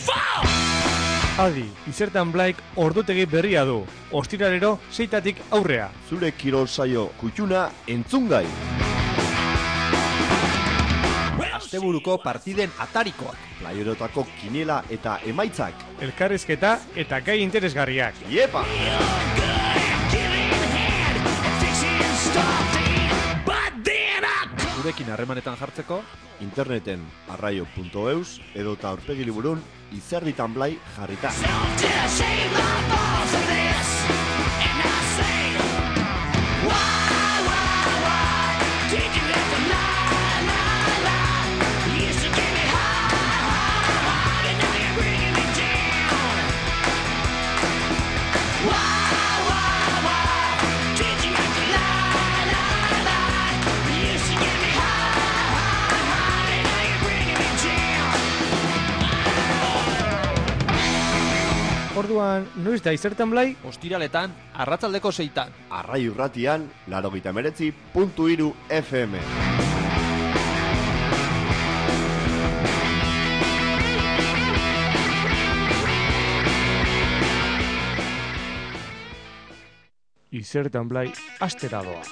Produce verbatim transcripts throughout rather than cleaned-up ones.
Adi, Izertan Blaik ordutegi berria du. Ostiralero seitatik aurrea. Zure kirol saio kutxuna entzungai. Asteburuko partiden atarikoak. Playerotako kinela eta emaitzak. Elkarrizketa eta gai interesgarriak. Iepa! Zurekin harremanetan jartzeko interneten arraio puntu eus edota aurpegi liburun Izerditan Blai jarrita. Orduan, noiz da Izertan Blai? ostiraletan, arratsaldeko seitan. Arraio irratian, laurogeita hemeretzi puntu hiru F M. Izertan Blai astera doa.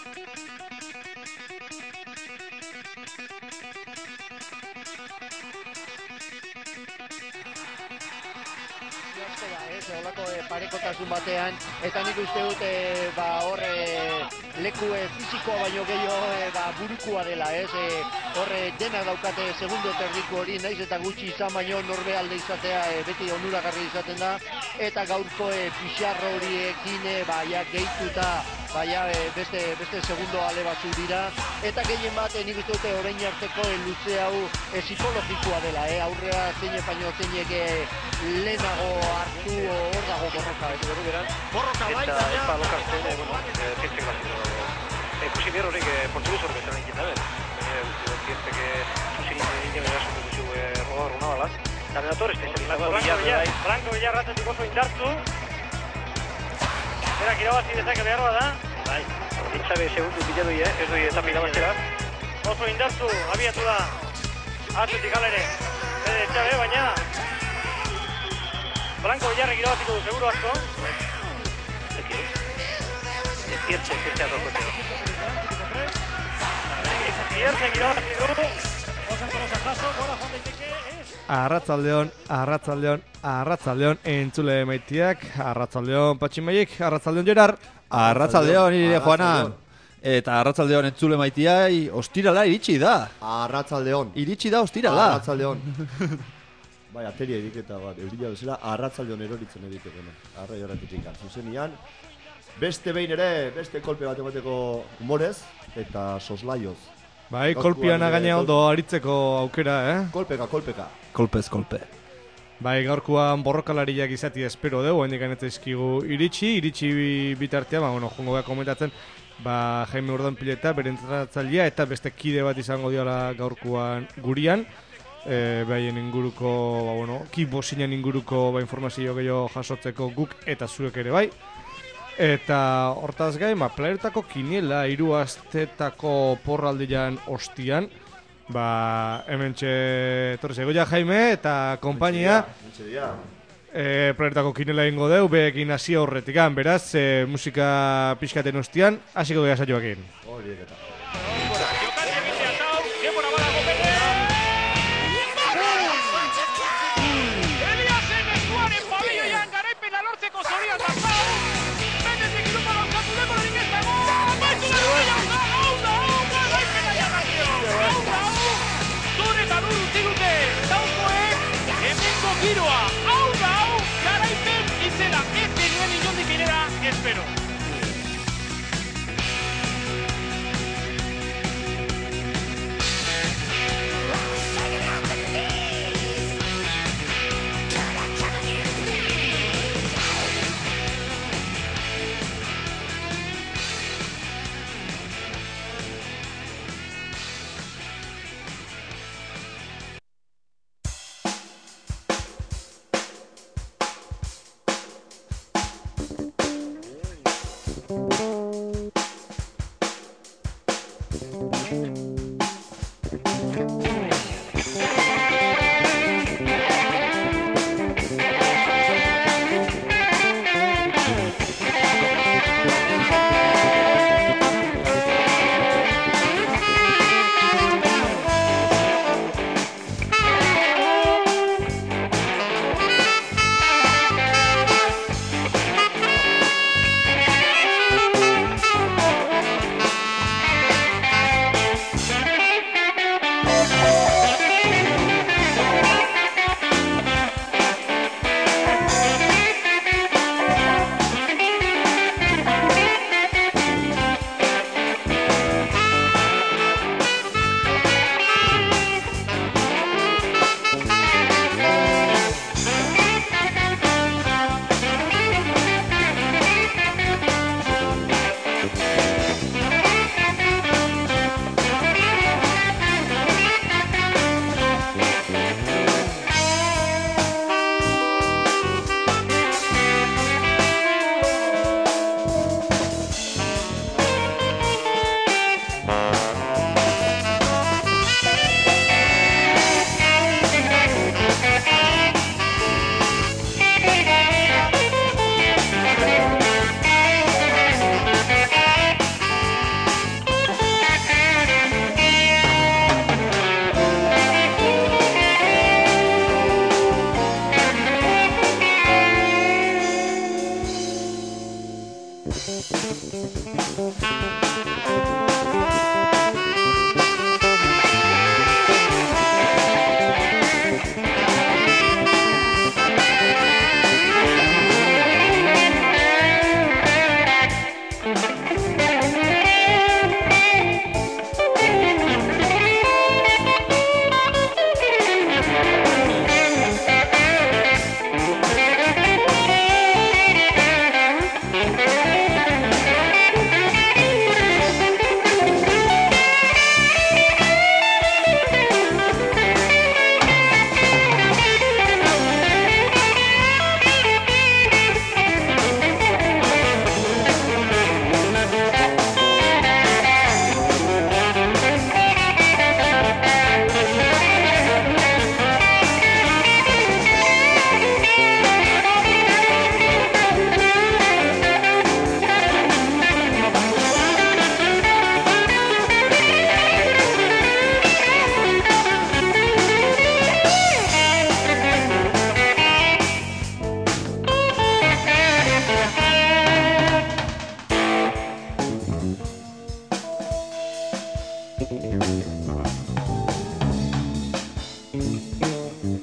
Parekotasun batean, eta nik uste dut e, ba, hor e, leku e, fizikoa baino gehiago e, ba, burukua dela, ez? E, hor e, denak daukate segundo terdiko hori, naiz eta gutxi izan baino norbe alde izatea e, beti onuragarri izaten da, eta gaurko e, pixarro horiekin e, ba, ja, gehituta ba, ja, e, beste, beste segundo ale batzu dira, eta gehien bat e, nik uste dute orain arteko e, luze hau e, psikologikoa dela, e, aurrea zeine baino zeinek e, lehenago hartu hor dago borroka, ez berru beran. Borroka bai, eta epa lokartzen, bueno, pientzek bazito. Ikusi behar horrek portuguz horrek esan egin da, ben. Pientzek zuzin egin erasun dugu roga horruna bala. Da benator, Blanco Villar, Blanco Villar ratzatik oso indartu. Berak irabazi dezake behar da. Bai, ditzabe segundu biladu eh, ez doi eta irabaztera. Oso indartu, abiatu da. Atletik alere. Bede etxabe, baina Blanco Villarrek irabaziko du, seguro asko. Ziertxe, ziertxe atorkote. Ziertxe irabaziko du. Arratzaldeon, arratzaldeon, arratzaldeon, entzule maitiak, arratzaldeon Patximaiek, arratzaldeon Gerar. Arratzaldeon nire Juana. Eta arratzaldeon entzule maitiai, ostirala iritsi da. Arratzaldeon. Iritsi da ostirala. Arratzaldeon. Bai, ateria ediketa bat, eurila bezala, arratzaldeon eroritzen ediketa. Arrai horretik zuzenian. Beste behin ere, beste kolpe bat emateko humorez, eta soslaioz. Bai, kolpiana gaina ondo aritzeko aukera, eh? Kolpeka, kolpeka. Kolpez, kolpe. Bai, gaurkoan borrokalariak izati espero dugu, hendik ganetzizkigu iritsi, iritsi bitartea, ba, bueno, jongo gara komentatzen, ba, Jaime Urdanpileta, bere entrenatzailea, eta beste kide bat izango diola gaurkoan gurian, e, behaien inguruko, ba, bueno, kibosinen inguruko ba, informazio gehiago jasotzeko guk eta zuek ere bai. Eta hortaz gain, ba, Playerotako kiniela hiru astetako porraldian ostian, ba, hementxe torre zegoia Jaime eta konpainia e, Playerotako kiniela ingo deu, behekin hasi horretikan, beraz, e, musika pixkaten ostian, hasiko gara saioakin. Hori eta. Giroa, hau da hau, garaipen izena, ez genuen inondik inera, espero.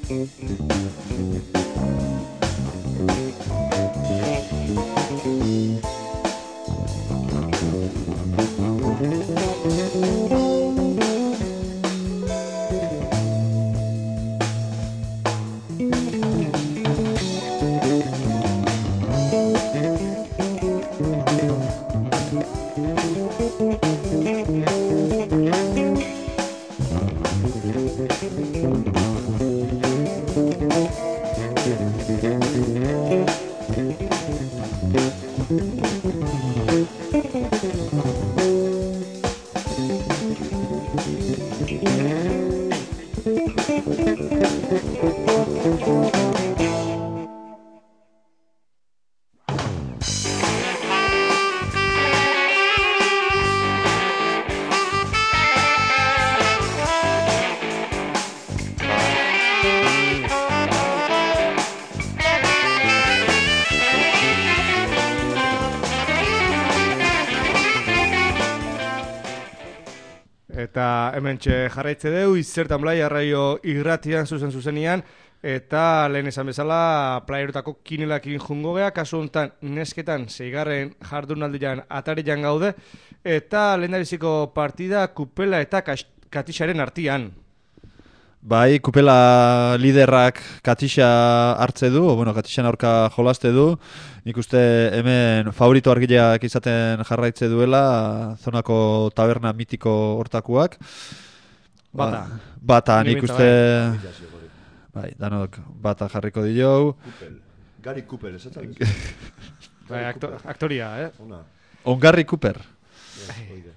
Eta hementxe jarraitze deu, izertan blai arraio irratian zuzen zuzenian, eta lehen esan bezala playerotako kinelakin jungo gea, kasu honetan nesketan seigarren jardunaldian atarian gaude, eta lehendabiziko partida Kupela eta Katixaren artian. Bai, Kupela liderrak Katixa hartze du, o, bueno, Katixan aurka jolaste du. Nik uste hemen favorito argileak izaten jarraitze duela, zonako taberna mitiko hortakuak. Bata. Ba, bata, nik uste... Bai. Bai, danok bata jarriko dio. Kupel. Gary Cooper, esatzen. Bai, aktor, aktoria, eh? Ona. Ongarri Cooper. Oide.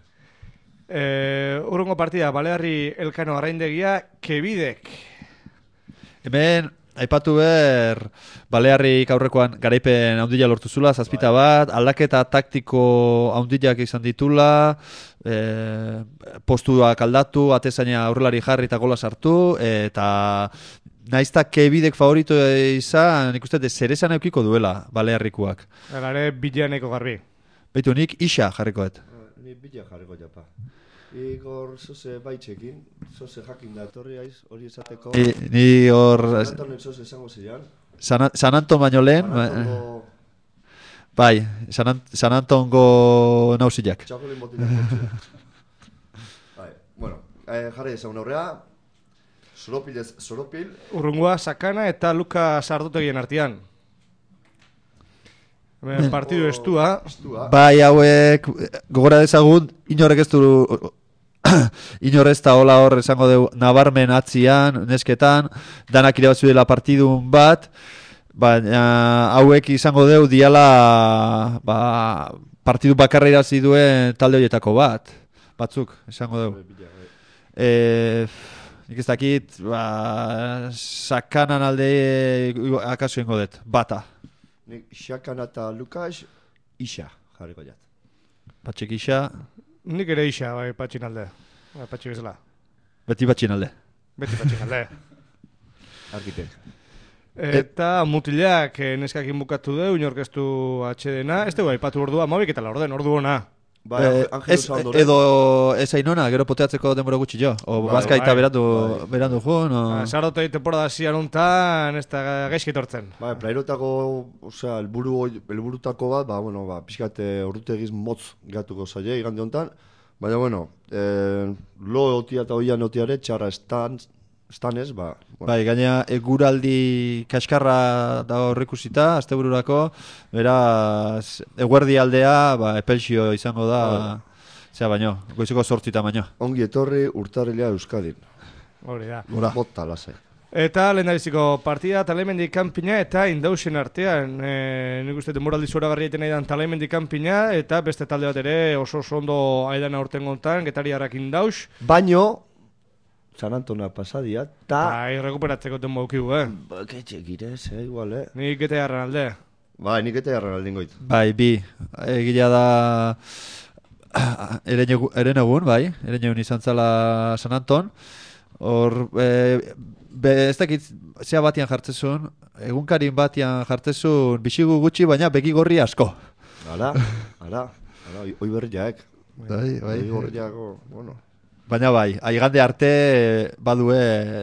Eh, urrungo partida, Balearri Elkano arraindegia, Kebidek. Hemen, aipatu ber, Balearrik aurrekoan garaipen haundila lortu zula, zazpita bat, aldaketa taktiko haundilak izan ditula, eh, postuak aldatu, atezaina aurrelari jarri eta gola sartu, eta naizta Kebidek favorito izan, nik uste, zeresan eukiko duela Balearrikuak. Gare bilaneko garbi. Beitu, nik isa jarrikoet. Ni bila jarriko japa. Igor zoze baitxekin, zoze jakin da etorri aiz, hori esateko. Ni, ni hor... San Antonen zoze esango zidan. San, San Anton baino lehen... San Antongo... Bai, San, Ant San Antongo nausiak. Txakolin botinak bortzu. Bai, bueno, eh, jarri ezagun aurrea. Soropil ez, Soropil. Urrungoa Sakana eta Luka Sardotegien artean. Hemen partidu estua. Estua. Bai, hauek gogora dezagun, inorek ez du... Inorez eta hola hor esango dugu nabarmen atzian, nesketan, danak irabazu dela partidun bat, baina hauek izango dugu diala ba, partidu bakarra irabazi duen talde horietako bat, batzuk, esango dugu. E, nik ez dakit, ba, Sakanan alde akaso ingo dut, bata. Nik Sakana eta Lukas, isa jarriko jat. Patxik isa, Nik ere isa, bai, patxin alde. Bai, patxi bezala. beti patxin alde. Beti patxin alde. Arkitek. Eta mutilak eh, neskakin bukatu deu, inorkestu atxedena. Ez dugu aipatu ordua, mabik eta la orden, ordu ona. Bai, Eh, Angelu ez, Saundoren. edo ez ainona, gero poteatzeko denbora gutxi jo. O Bai, bazkaita bai, berandu, bai. berandu jun, o... Sardotei temporada zian untan, ez da gaizki etortzen. Bai, plairotako, osea, elburu, elburutako bat, ba, bueno, ba, pixkate ordutegiz motz gatuko zaile, igande honetan. Baina, bueno, eh, lo otia eta oian otiare, txarra estan, estanez, ba, bueno. Bai, gaina eguraldi kaskarra da horrikusita, astebururako, beraz, eguerdi aldea, ba, epelxio izango da, zera baino, goizeko sortzita baino. Ongi etorri urtarrilea Euskadin. Hori da. Gora. Bota lasai. Eta lehendabiziko partida Talemendi kanpina eta Indausen artean. E, nik uste demoraldi zoragarri egiten nahi dan Talemendi kanpina eta beste talde bat ere oso oso ondo aidan aurten gontan, Getariarrak Indaus. Baino, San Antona pasadia, ta... Bai, rekuperatzeko denbo aukigu, eh? Ba, ketxe girez, eh, igual, eh? Nik Getariarren alde. Bai, nik eta jarran aldin goit. Bai, bi, egila da... Eren egun, bai, eren egun izan zala San Anton. Hor, e, be, ez dakit, zea batian jartzezun, egunkarin batian jartzezun, bisigu gutxi, baina begi gorri asko. Ara, ara, ara, oi berriak. Bai, bai. Oi berriako, bueno. Baina bai, aigande arte badue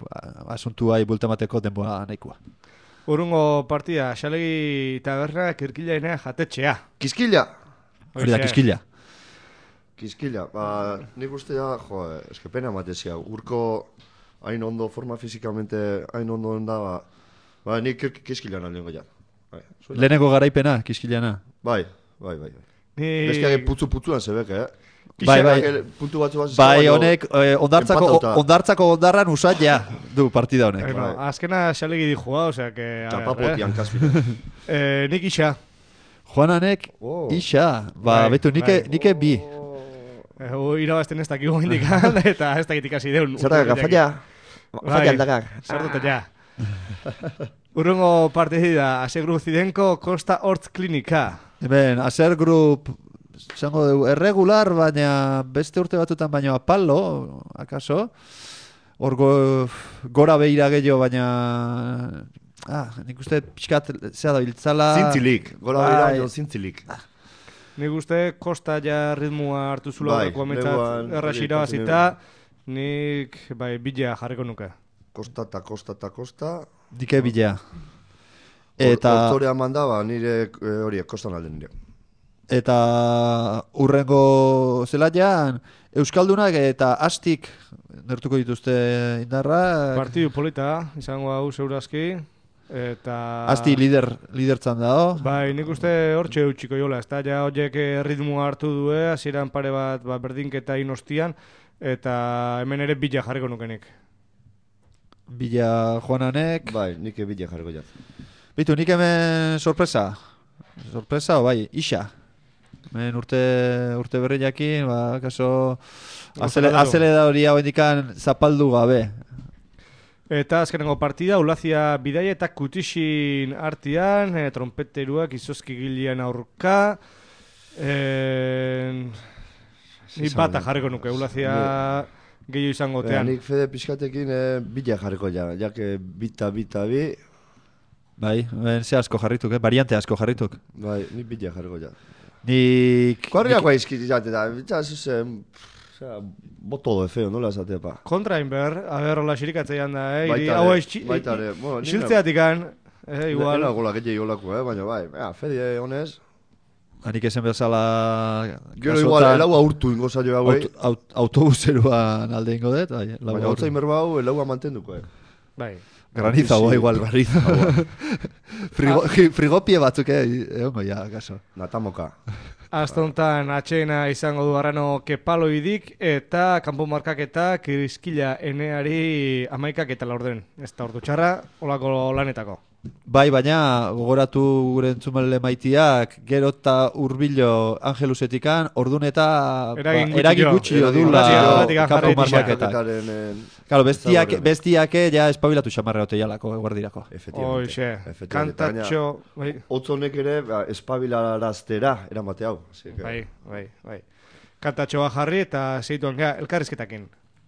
asuntu bai bultamateko denbora nahikoa. Urrungo partida, Xalegi Taberna Kirkilainea jatetxea. Kiskila! Hori da, Kiskila. Kiskila, ba, nik uste da, jo, eske pena matezia, urko hain ondo, forma fizikamente hain ondo onda, ba, ba nik Kiskilan aldengo ja. Bai, lehenengo garaipena, Kiskilana. Bai, bai, bai. Ni... Bestiak putzu-putzuan zebeke, eh? Bai, bai, puntu batzu bat bai, honek, eh, ondartzako, ondartzako ondarran usat ja, du partida honek. Eh, no, azkena Xalegi di jugua, osea, que... Txapapotian, kaspire. eh, nik isa. Joananek, oh. isa. Ba, bai, betu, nike, bai. nike bi. Oh. Eh, irabazten ez dakigu indikan, eta ez dakit ikasi deun. Zerrak, falla. Falla aldakak. Zer dut ja. Urrungo partida, Aser Group Zidenko, Costa Hortz Klinika. Hemen, Aser Group... Zango dugu, erregular, baina beste urte batutan baino apalo, akaso. Hor go, gora behira gehiago, baina... Ah, nik uste pixkat zea da biltzala... Zintzilik, gora behira baino zintzilik. Ah. Nik uste Kosta ja ritmua hartu zula bai, horreko ametzat erras irabazita, nik bai, bidea jarriko nuke. Kosta eta kosta eta kosta... Dike bidea. Eta... Hortorea mandaba, nire horiek, kostan alde nire. Eta urrengo zelaian Euskaldunak eta Astik nertuko dituzte indarra. Partidu polita, izango hau zeurazki. Eta... Asti lider, lidertzan dago. Bai, nik uste hortxe eutxiko jola. Ez da, ja horiek ritmoa hartu due, hasieran pare bat ba, berdinketa inostian. Eta hemen ere bila jarriko nukenik. Bila Joananek. Bai, nik bila jarriko jat. Bitu, nik hemen sorpresa. Sorpresa, bai, isa. Men urte, urte berri jakin, ba, kaso, azele da hori hau indikan zapaldu gabe. Eta azkenengo partida, Ulazia Bidaia eta Kutixin artian, e, trompeteruak izozki gilean aurka. E, ni bata jarriko nuke, Ulazia gehiago izango tean. Nik Fede pixkatekin e, bila jarriko ja, jake bita, bita, bi. Bai, ben, ze asko jarrituk, eh? Variante asko jarrituk. Bai, nik bila jarriko ja. Nik... Kuarriako nik... aizkit izate da, bitza, zuzen, boto de feo, nola esatea pa. Kontra inber, a ber, hola xirikatzeian da, eh? Baitare, Hau ez, baitare. Xiltzeatik an, eh, igual. Nena gola gehiagi olako, eh, baina bai, ja, Fede honez. Hanik esan bezala... Gero igual, elau aurtu ingo zailo hau, eh? Aut, aut, autobuseruan alde ingo dut, bai. Baina hau zain berba hau, elaua mantenduko, eh? Bai. Graniza boa igual, graniza boa. Frigo, frigopie batzuk, eh, egongo ja, kaso. Natamoka. Aztontan atxena izango du Arrano Kepaloidik eta kanpo markaketa Kriskila Eneari amaikak eta laurden. Ez da ordu txarra, olako lanetako. Bai, baina gogoratu gure entzumele maitiak gero eta urbilo Angelusetikan ordun eta eragin gutxi dula kanpo markaketak. Claro, bestiak, bestiak ja espabilatu xamarre hote jalako guardirako. Oixe, kantatxo... Otzonek ere espabilaraztera eramate hau. Bai, bai, bai. Kantatxoa jarri eta zeituan gara elkarrizketakin.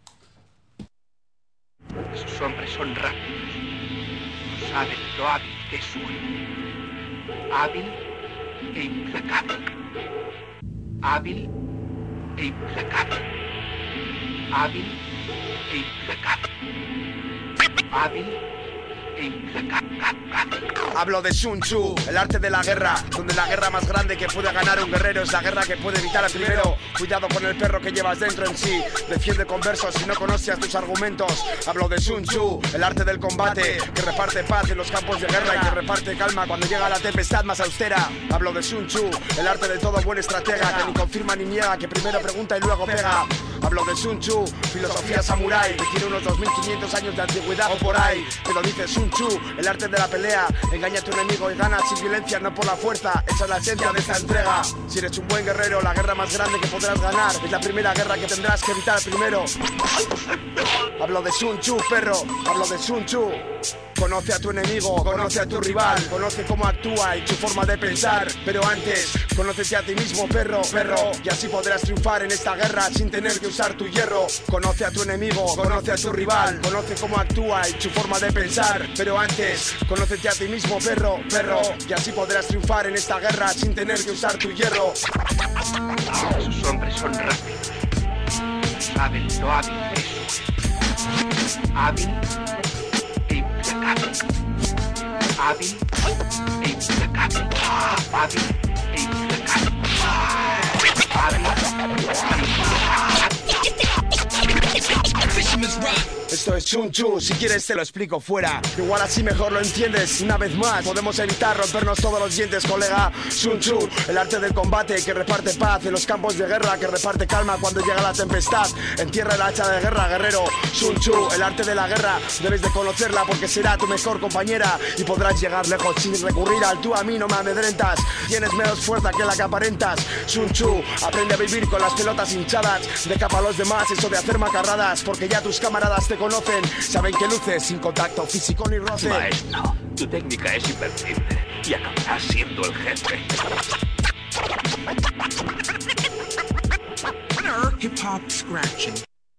Esos hombres son rápidos. Saben lo hábil que soy. Hábil e implacable. Hábil e implacable. Hábil e implacable. Hábil e implacable. Hablo de Sun Tzu, el arte de la guerra, donde la guerra más grande que puede ganar un guerrero es la guerra que puede evitar al primero. Cuidado con el perro que llevas dentro en sí, defiende con versos si no conoces tus argumentos. Hablo de Sun Tzu, el arte del combate, que reparte paz en los campos de guerra y que reparte calma cuando llega la tempestad más austera. Hablo de Sun Tzu, el arte de todo buen estratega, que ni confirma ni niega, que primero pregunta y luego pega. Hablo de Sun Tzu, filosofía samurái, que tiene unos dos mil quinientos años de antigüedad o por ahí. Te lo dice Sun Tzu, el arte de la pelea, engaña a tu enemigo y gana sin violencia, no por la fuerza. Esa es la esencia de esta entrega. Si eres un buen guerrero, la guerra más grande que podrás ganar es la primera guerra que tendrás que evitar primero. Hablo de Sun Tzu, perro, hablo de Sun Tzu. Conoce a tu enemigo, conoce a tu rival, conoce cómo actúa y su forma de pensar. Pero antes, conócete a ti mismo, perro, perro, y así podrás triunfar en esta guerra sin tener que usar tu hierro. Conoce a tu enemigo, conoce a tu rival, conoce cómo actúa y su forma de pensar. Pero antes, conócete a ti mismo, perro, perro, y así podrás triunfar en esta guerra sin tener que usar tu hierro. Sus hombres son rápidos, saben lo hábil que soy. Hábil e implacable. Hábil e implacable. Hábil e implacable. Hábil e implacable. Esto es Chun Chu, si quieres te lo explico fuera. Igual así mejor lo entiendes. Una vez más, podemos evitar rompernos todos los dientes, colega. Chun Chu, el arte del combate que reparte paz en los campos de guerra, que reparte calma cuando llega la tempestad. Entierra el hacha de guerra, guerrero. Chun Chu, el arte de la guerra, debes de conocerla porque será tu mejor compañera y podrás llegar lejos sin recurrir al tú a mí no me amedrentas. Tienes menos fuerza que la que aparentas. Chun Chu, aprende a vivir con las pelotas hinchadas. Decapa a los demás eso de hacer macarradas, porque ya tus camaradas te conocen, saben que luces sin contacto físico ni roce. Maestro, tu técnica es invencible y acabarás siendo el jefe. Hip hop scratching.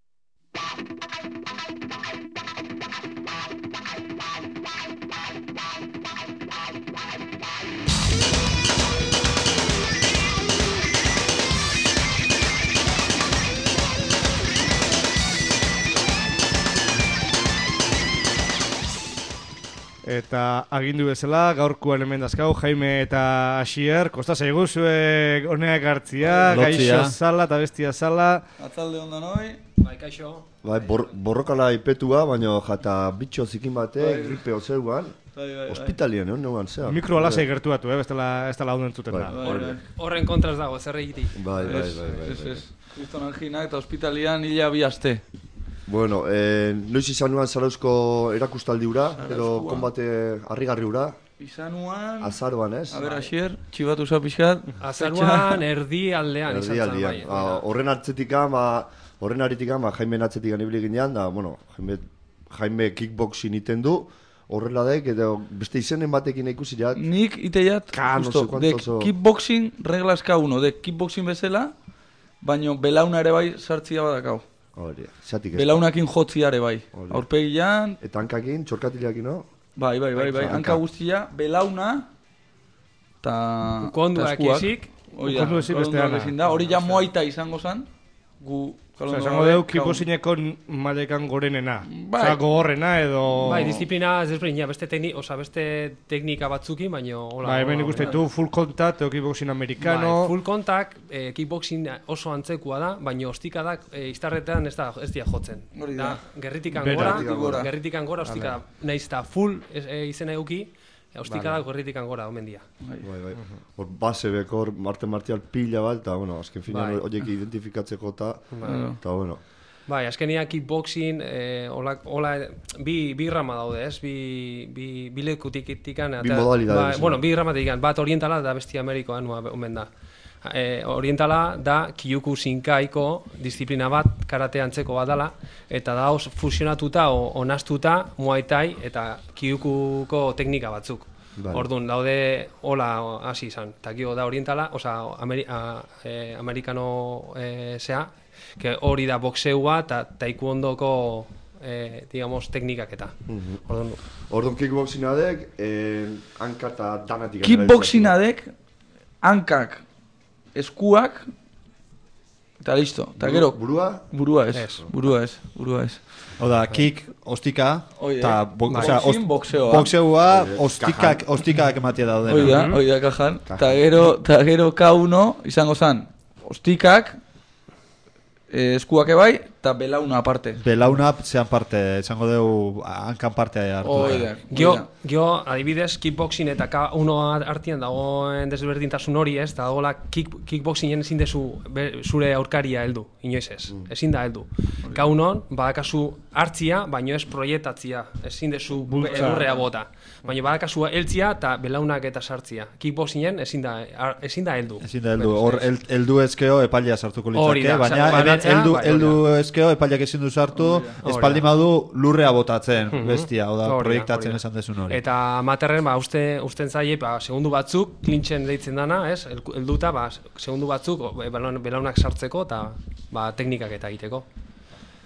Eta agindu bezala, gaurkoan hemen dazkau, Jaime eta Asier, kosta zaigu zuek honeak hartzia, gaixo zala eta bestia zala. Atzalde ondan hoi. Bai, kaixo. Bai, bor, borrokala ipetua, baina jata bitxo zikin batek, gripe ozeuan, hospitalien, no neuan, zea. Mikro alasei gertuatu, eh, bestela ez da lauden zuten da. Horren kontra ez dago, zer egitik. Bai, bai, bai, bai. Ez, ez, kriston anginak eta hospitalian hila bi aste. Bueno, eh, noiz izan nuan Zarauzko erakustaldi ura, edo konbate harrigarri ura. Izanuan... Azaroan, ez? A ber, Asier, txibatu zapizkat. Azaruan erdi aldean izan zen bai. Horren hartzetika, horren haritika, Jaime atzetika nibili ginean, da, bueno, Jaime, Jaime kickboxing iten du, horrela daik, edo beste izenen batekin ikusi jat. Nik ite jat, justo, de kickboxing reglaska uno, de kickboxing bezala, baino belauna ere bai sartzia badakau. Belaunakin jotziare bai. Aurpegian... Eta hankakin, txorkatileakin, no? Bai, bai, bai, bai. Hanka guztia, belauna... Ta... Ukonduak ezik. Ukonduak ezik bestean. Hori ja moaita izango zan. Gu... Osa, esango deu, kipozineko malekan gorenena. Osa, gogorrena edo... Bai, disiplina ez desberdina, beste teknika, osa, beste teknika batzukin, baino... Bai, hemen ikusten du full contact edo kickboxing amerikano... Bai, full contact, eh, kickboxing oso antzekua da, baino ostikadak eh, iztarretean ez da ez dia jotzen. Da, gerritikan gora, gerritikan gora, ostika, nahiz eta full eh, izena euki, ostikadak gerritikan gora, omen dia. Bai, bai. Hor base bekor, arte martial pila bat, eta, bueno, azken finean horiek identifikatzeko eta... Eta, bueno... Bai, azkenia kickboxing, eh, ola, ola, bi, bi rama daude, ez? Bi, bi, bi lekutik itikan... Bi modalidade. Ba, bueno, bi rama itikan, bat orientala da bestia amerikoa, nua, omen da. Eh, orientala da Kyoku Shinkaiko disiplina bat, karate antzeko bat dela, eta da os fusionatuta o onastuta Muay Thai eta Kyokuko teknika batzuk. Vale. Orduan, daude hola hasi izan. Eta gio da orientala, oza, Ameri a, eh, amerikano eh, zea, que hori da boxeua eta taekwondoko eh, digamos, teknikak eta. Uh-huh. Orduan, Orduan kickboxinadek, eh, hanka eta danatik. Kickboxinadek, hankak, eskuak, eta listo. Ta gero, burua? Burua ez, burua ez, burua ez. Oda, kick, ostika, eta boxeoa. Boxeoa, ostikak, ostikak ematia daudena. Oida, oida kajan. Ta gero, ta gero K uno izango zan, ostikak, eskuak ebai, eta belauna aparte. Belauna zean parte, izango dugu hankan parte hartu. Oida, Gio, gio, adibidez, kickboxing eta K uno artian dagoen desberdintasun hori ez, eta dagoela kick, kickboxingen ezin dezu zure aurkaria heldu, inoiz ez, mm. ezin da heldu. K unon, badakazu hartzia, baino ez proiektatzia, ezin dezu lurrea bota. Baina badakazu heltzia eta belaunak eta sartzia. Kickboxingen ezin da, ezin da heldu. Ezin da heldu, hor heldu ezkeo epailea sartuko litzake, baina hemen heldu, heldu ezkeo epaileak ezin du sartu, espaldi madu lurrea botatzen, bestia, oda, proiektatzen esan desun hori. Eta amaterren, ba, uste, usten zaie, ba, segundu batzuk, klintzen deitzen dana, ez, helduta, ba, segundu batzuk, belaunak sartzeko, eta, ba, teknikak eta egiteko.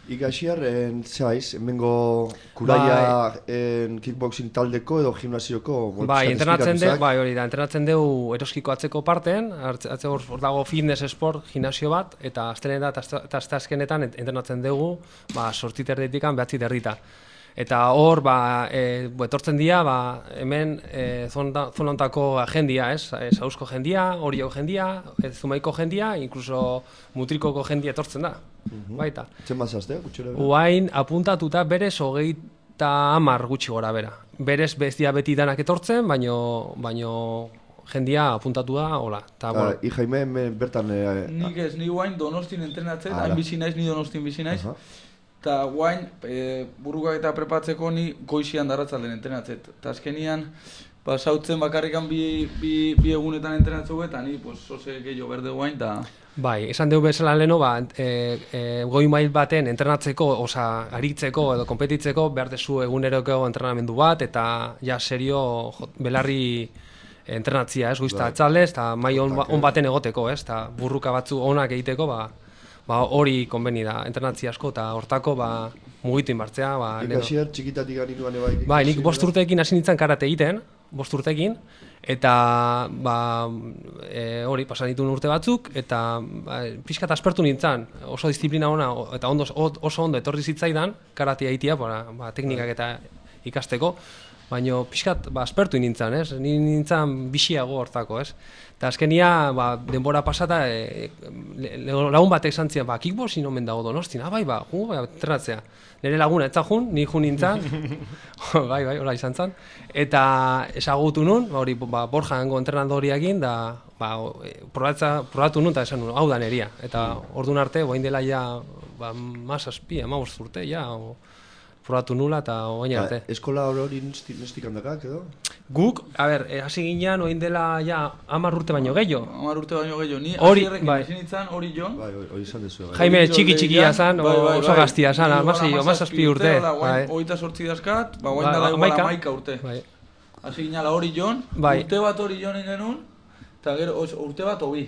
Ikasiar, zehaiz, hemengo kuraia en kickboxing taldeko edo gimnasioko... Bai, entrenatzen dugu, bai, hori da, entrenatzen dugu eroskiko atzeko parteen, atze hor dago fitness sport, gimnasio bat, eta aztenen da, eta azkenetan entrenatzen dugu, ba, sortzit erditikan, behatzi erdita. Eta hor, ba, e, bo, etortzen dira, ba, hemen e, zonontako jendia, ez? Sausko jendia, Orioko jendia, Zumaiko jendia, inkluso Mutrikoko jendia etortzen da. Uh-huh. Baita. Zer mazazte, gutxera? Uain apuntatuta berez hogeita hamar gutxi gora bera. Berez bestia beti danak etortzen, baino, baino jendia apuntatu da, hola. Ta, bueno. I Jaime, bertan... Eh, nik ez, ni guain Donostin entrenatzen, hain bizi naiz, ni Donostin bizi naiz. Uh -huh. Eta guain, e, burrukak eta prepatzeko ni goizian darratzalden entrenatzet. Eta azkenian, pasautzen bakarrikan bi, bi, bi egunetan entrenatzeko eta ni pues, oze gehiago berde guain. Ta... Bai, esan dugu bezala leheno, ba, e, e, goi mail baten entrenatzeko, oza, aritzeko edo konpetitzeko, behar dezu eguneroko entrenamendu bat, eta ja serio jot, belarri entrenatzia, ez, guizta atzaldez, eta mai on, on baten egoteko, ez, eta burruka batzu onak egiteko, ba, ba hori konbeni da, entrenatzia asko, eta hortako, ba, mugitu inbartzea, ba... Ikasier, txikitatik aninuan ebai... Bai, nik bost urteekin hasi nintzen karate egiten, bost urteekin, eta, ba, e, hori, pasan dituen urte batzuk, eta ba, pixkat aspertu nintzen, oso disiplina ona, eta ondo, oso ondo etorri zitzaidan, karatea egitea, ba, ba, teknikak eta ikasteko, baina pixkat ba, aspertu nintzen, ez? Ni nintzen bixiago hortako, ez? Eta azkenia, ba, denbora pasata, e, lagun batek esan zian, ba, kickboxing omen dago Donostin, ah, bai, ba, ju, ba, entrenatzea. Nire laguna ez jun, ni jun nintzen, bai, bai, hola izan zen, eta ezagutu nun, ba, hori, ba, Borja hango entrenadoriakin, da, ba, probatu nun, eta esan nun, hau da neria, eta orduan arte, boain dela ja, ba, mazazpi, amabost urte, ja, o, probatu nula eta oain arte. Eskola hori nestik handakak, edo? Guk, a ber, hasi ginean oin dela ja hamar urte baino gehiago. Hamar urte baino gehiago, ni hori, hasi bai. Ezin itzan, hori jon. Bai, hori izan dezu. Jaime txiki txikia zan, oso gaztia zan, amazazpi urte. Oita sortzi dazkat, ba, guain dala igual amaika urte. Hasi gineala hori jon, urte bat hori jon ingenun, eta gero urte bat hobi.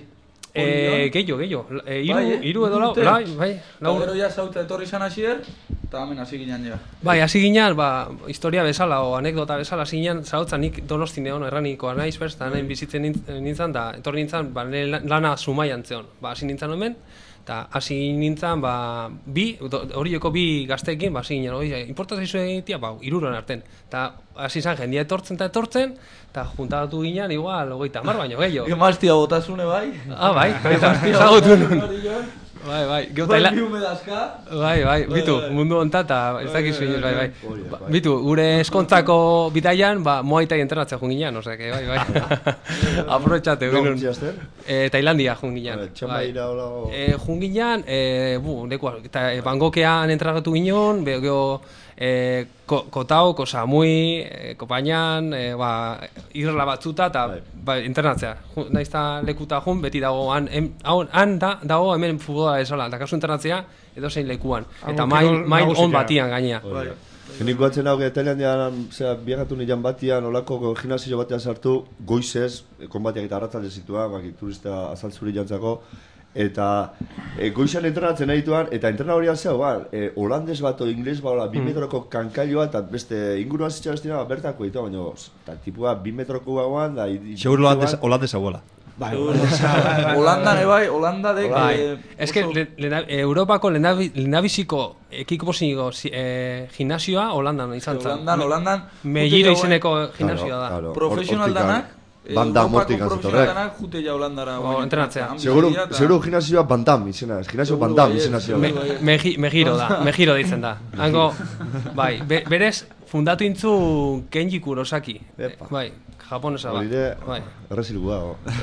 Eh, gehiago, gehiago. Hiru edo lau, bai, bai. Gero ja zauta etorri zan hasier, eta hemen hasi ginen ja. Bai, hasi ginen, ba, historia bezala o anekdota bezala hasi ginen, zautza nik Donostin egon erranikoa naiz, bez, eta nahin bizitzen nintzen, da etorri nintzen, ba, lana Zumaian zeon. Ba, hasi nintzen hemen, eta hasi nintzen, ba, bi, horieko bi gazteekin, ba, hasi ginen, hori, importatzen zuen egitea, ba, iruron arten. Eta hasi izan jendia etortzen eta etortzen, eta juntatu ginen, igual, hogeita hamar baino gehiago. Emaztia botasune bai? Ah, bai, eta ezagutu nun. Bai, bai, bai, bi humedazka. Bai, bai, bitu, mundu onta eta ez dakizu inoz, bai, bai. Bitu, gure eskontzako bidaian, ba, moaitai entrenatzea jun ginean, ose, que, bai, bai. Aprobetxate, genuen. Tailandia jun ginean. Txamaira hola... Jun ginean, bu, nekua, eta bangokean entrenatu ginen, beho, E, ko, kotau, kosamui, e, kopainan, e, ba, irrela batzuta eta ba, internatzea. Naizta lekuta jun, beti dago, han, em, han da, dago hemen futbola esola, eta kasu internatzea edo zein lekuan. Eta mail, mail on batian gainea. Nik batzen hau, Tailandian, biagatu nirean batian, olako gimnasio batean sartu, goizez, konbatiak eta arratzalde zitua, baki, turista azaltzuri jantzako, eta e, goizan entrenatzen nahi dituan, eta entrenadoria zeu, ba, e, holandez bat o ingles ba, bi metroko kankailua, eta beste inguruan zitxan estina, ba, bertako ditu, baina, eta tipua bi metroko gauan, da... Segur holandez abuela. Bai, Holanda ne bai, Holanda dek... Ez que Europako lehendabiziko kickboxingo gimnasioa Holandan izan zen. Holandan, Holandan... Megiro izeneko gimnasioa da. Profesional danak, Van Damme hortik antzitorrek. Jute ja Holandara. Entrenatzea. Seguro gimnasioa Van Damme izena, gimnasio Van Damme izena zio. Megiro da, Megiro ditzen da. Hango, bai, berez, fundatu intzu Kenji Kurosaki. Bai, japonesa ba. Bai. Errezilgua.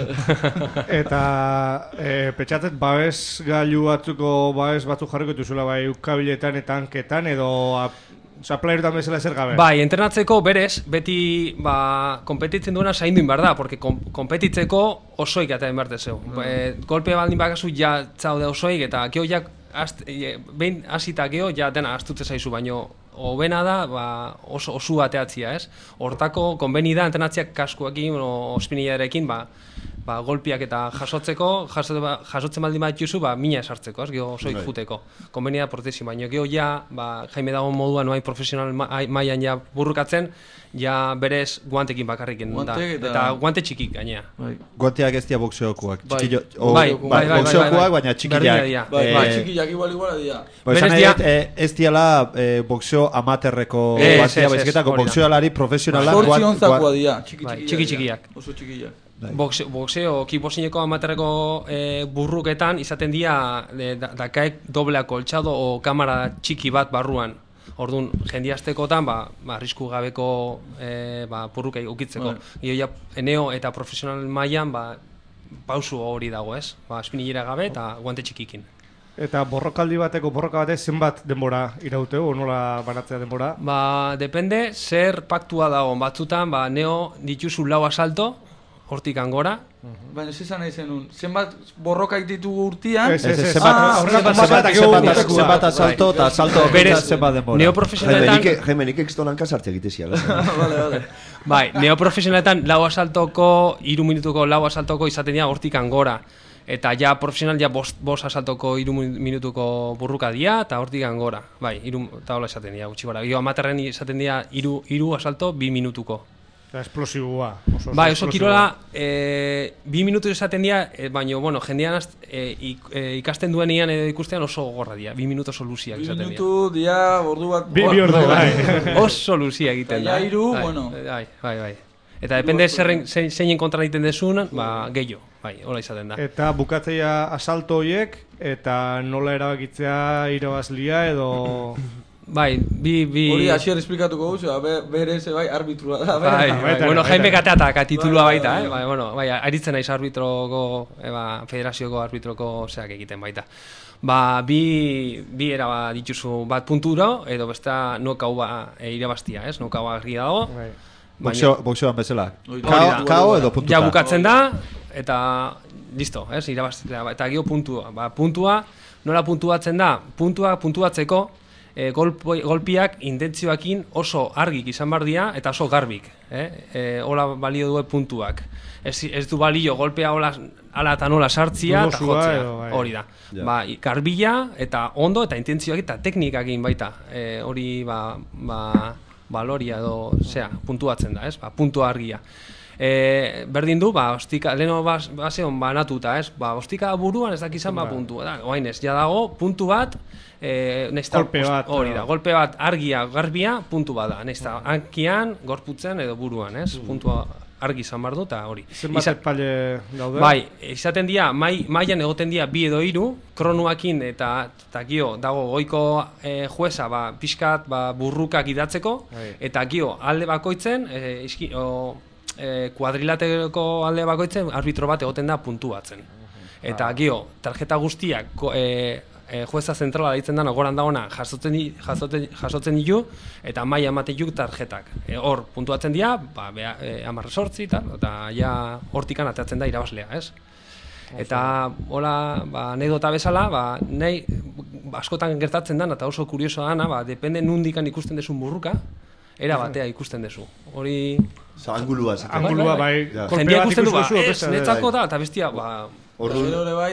Eta petxatzet, babes gailu batzuko, babes batzuk jarriko dituzula, bai, ukabiletan eta hanketan, edo... Osa, playerutan bezala zer gabe? Bai, entrenatzeko berez, beti, ba, kompetitzen duena zainduin behar da, porque kompetitzeko osoik eta behar dezeu. Mm. E, golpe baldin bakazu ja txaude osoik, eta geho ja, e, behin hasita geho, ja dena astutze zaizu, baino, hobena da, ba, oso, osu bateatzia, ez? Hortako, konbeni da, entrenatziak kaskuekin, o, ospinillarekin, ba, ba, golpiak eta jasotzeko, jasotzen baldin bat juzu, ba, mina esartzeko, ez, geho osoik juteko. Konbenia da protesi, baina geho ja, ba, Jaime dago moduan, noai profesional mailan ja burrukatzen, ja berez guantekin bakarrik da. Eta guante txikik, gainea. Guanteak ez dia boxeokoak. Boxeokoak, baina txikiak. Bai, txikiak igual igual dira. Ez diala boxeo amaterreko guantea, baizketako boxeoalari profesionala. Zortzi onzakoa dira, txiki-txikiak. Oso txikiak. Boxeo, kiposineko amaterreko burruketan izaten dira dakaek doblea koltxado o kamera txiki bat barruan. Orduan, jendia aztekotan, ba, arrisku gabeko burrukai ukitzeko. Gio ja, eneo eta profesional mailan, ba, pausu hori dago, ez? Ba, espinillera gabe eta guante txikikin. Eta borrokaldi bateko, borroka batek zenbat denbora irauteu, nola banatzea denbora? Ba, depende, zer paktua dago. Batzutan, ba, neo dituzu lau asalto, hortik angora. Baina, ez esan nahi zenun, zenbat borrokaik ditugu urtian? Ez, ez, zenbat asalto eta asalto zenbat denbora. Neoprofesionaletan... Jaime, nik ekstolanka sartzea egitezia. Bale, bale. Bai, neoprofesionaletan lau asaltoko, iru minutuko lau asaltoko izaten dira hortik angora. Eta ja profesional ja bost, bost asaltoko iru minutuko burruka dira eta hortik angora. Bai, iru, eta hola esaten dira, gutxi gora. Gio amaterren esaten dira iru, iru asalto, bi minutuko. Eta esplosiboa. Oso, bai, oso kirola, e, bi minutu esaten dira, e, baina, bueno, jendean e, ik, e, ikasten duenean edo ikustean oso gorra dira. Bi minutu oso luziak esaten dira. Bi minutu dira, ordu bat... Bi, bi ordu, bai. Oso luziak egiten da. Ja, iru, bueno. Bai, bai, bai. Eta depende zein, zein kontra egiten desun, ba, gehiago. Bai, hola izaten da. Eta bukatzea asalto horiek, eta nola erabakitzea irabazlia edo... Bai, bi... bi... Hori asier esplikatuko guzti, bere eze bai arbitrua da. Bai, bai, bueno, Jaime kateataka titulua baita, eh? Bai, bueno, bai, aritzen naiz arbitroko, eba, federazioko arbitroko zeak egiten baita. Ba, bi, bi era ba, dituzu bat punturo, edo besta nokau ba irabaztia, ez? Nokau argi dago. Boxeoan bezala. Kao edo puntuta. Ja bukatzen da, eta listo, ez? Irabaztia, eta gio puntua. Ba, puntua, nola puntuatzen da? Puntua puntuatzeko, E, golpi, golpiak intentzioakin oso argik izan behar dira eta oso garbik. Eh? E, hola balio due puntuak. Ez, ez du balio golpea hola, ala eta nola sartzia eta jotzea. Hori da. Yeah. Ba, garbila eta ondo eta intentzioak eta teknikakin baita. E, hori ba, ba, baloria edo zea, puntuatzen da, ez? Ba, puntua argia. E, berdin du, ba, ostika, leheno baseon banatuta, ez? Ba, ostika buruan ez dakizan ba puntua. Da, oain ez, ja dago, puntu bat, E, nesta, golpe bat, hori da, golpe bat argia, garbia, puntu bada. Nesta, hankian, gorputzen edo buruan, ez? Mm. Puntua argi izan behar du, eta hori. Zenbat epale daude? Bai, izaten dira, mai, maian egoten dira bi edo hiru, kronuakin eta, eta gio, dago goiko e, jueza, ba, pixkat, ba, burrukak idatzeko, Hai. Eta gio, alde bakoitzen, e, iski, o, e, kuadrilateko alde bakoitzen, arbitro bat egoten da puntuatzen. Eta gio, tarjeta guztiak, e, E, jueza zentrala ditzen dana goran dagoena jasotzen, jasotzen, jasotzen ditu eta maila ematen ditu tarjetak. E, hor puntuatzen dira, ba, e, hamar sortzi eta ja hortikan ateatzen da irabazlea, ez? Eta hola, ba, anekdota bezala, ba, nahi askotan gertatzen dana eta oso kurioso dana, ba, depende nundikan ikusten desun burruka, era batea ikusten dezu. Hori... Angulua, angulua, bai. Jendia ikusten du, ba, ez, netzako da, eta bestia, ba... Horre bai...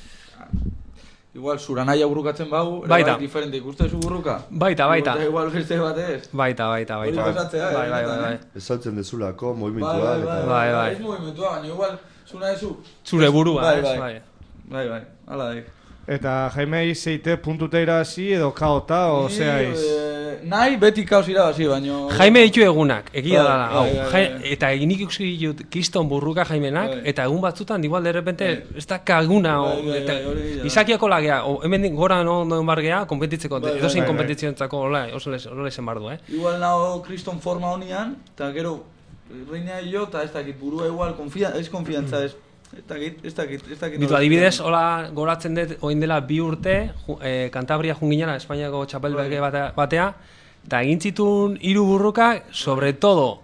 Igual, suranaia burrukatzen bau, ere bai, diferente ikuste zu burruka? Baita, baita. Igual beste batez? Baita, baita, baita. Hori pasatzea, bai, bai, bai, bai. Ez saltzen dezulako, movimentua. Bai, bai, bai, bai. Ez movimentua, baina igual, zuna ezu. Zure burua, bai, bai. Bai, bai, ala daik. Eta Jaime zeite puntuta irabazi edo kaota, o zea iz? Nahi beti kaos irabazi, baina... Jaime ditu egunak, egia dala, hau. Eta eginik ikusi ditut kiston burruka Jaimenak, eta egun batzutan, igual, derrepente, ez da kaguna, izakiako lagea, hemen gora non bargea, kompetitzeko, edozein kompetitziontzako, oso lezen bardu, eh? Igual naho kriston forma honian, eta gero, reina jo, eta ez dakit burua igual, ez konfiantza, ez... Ez dakit, ez dakit, ez dakit... Ditu, adibidez, hola goratzen dut, oin dela bi urte, eh, Kantabria junginara, Espainiako txapelbeke batea, eta egin zitun hiru burruka, sobre todo,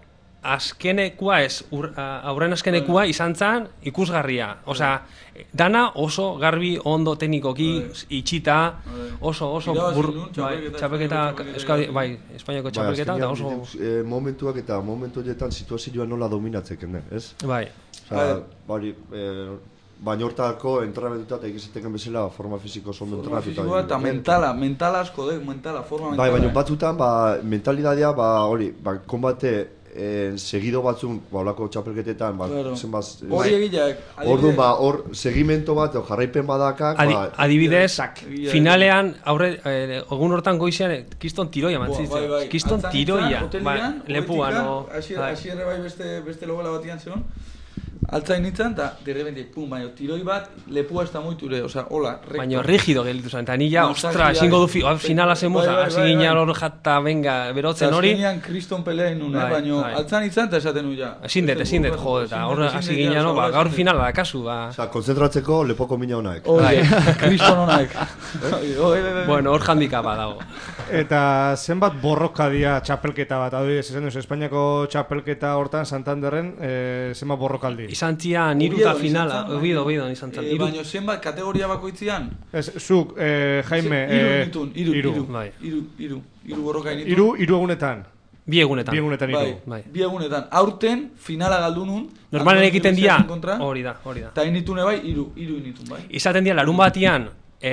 azkenekua ez, ur, aurren azkenekua izan zen ikusgarria. Osea, dana oso garbi, ondo, teknikoki, itxita, oso, oso, txapelketa, bai, Espainiako txapelketa, eta oso... Momentuak eta momentu horietan situazioa nola dominatzeken, ez? Bai. Osea, bari... Baina hortako entrenamentuta eta egizateken bezala forma fisiko zondo entrenatuta. Forma fisikoa eta mentala, mentala asko, de, mentala, forma mentala. Bai, baina batzutan, ba, mentalidadea, ba, hori, ba, konbate, eh, segido batzun, ba, olako txapelketetan, ba, claro. zenbaz... Hori egileak, adibidez. Orduan, ba, hor, segimento bat, o jarraipen badakak, Adi, ba... Adibidez, finalean, aurre, eh, egun hortan goizean, kiston tiroia mantzitzen. Bai, bai. Kiston tiroia, bai, lepuan, no... Asierre bai beste, beste logela batian zeon. Altzain nintzen, eta derrebende, pum, baina tiroi bat, lepua ez da moiture, oza, hola, recto. Baina rigido gelitu zen, eta nila, ostra, esingo du fi, finala zen muza, hasi gina hor jata, venga, berotzen hori. Azkenean kriston pelein nun, baina altzan nintzen, eta esaten nu ja. Esindet, esindet, jode, eta hor hasi gina, no, ba, gaur finala da, kasu, ba. Oza, konzentratzeko lepoko mina honaek. Oye, kriston honaek. Bueno, hor handika ba dago. Eta zenbat borroka dia txapelketa bat, adibidez, esan duzu, Espainiako txapelketa hortan, Santanderren, zenbat borrokaldi? Izan zian, iru eta finala, obido, obido, izan zian. Baina zenbat kategoria bakoitzian? Ez, zuk, Jaime... Iru nitun, iru, iru, iru, iru, iru borroka initun. Iru, iru egunetan. Bi egunetan. Bi egunetan iru. Bai, bi egunetan. Aurten, finala galdunun. Normalen egiten dia, hori da, hori da. Ta initune bai, iru, iru initun bai. Izaten dia, larun batian,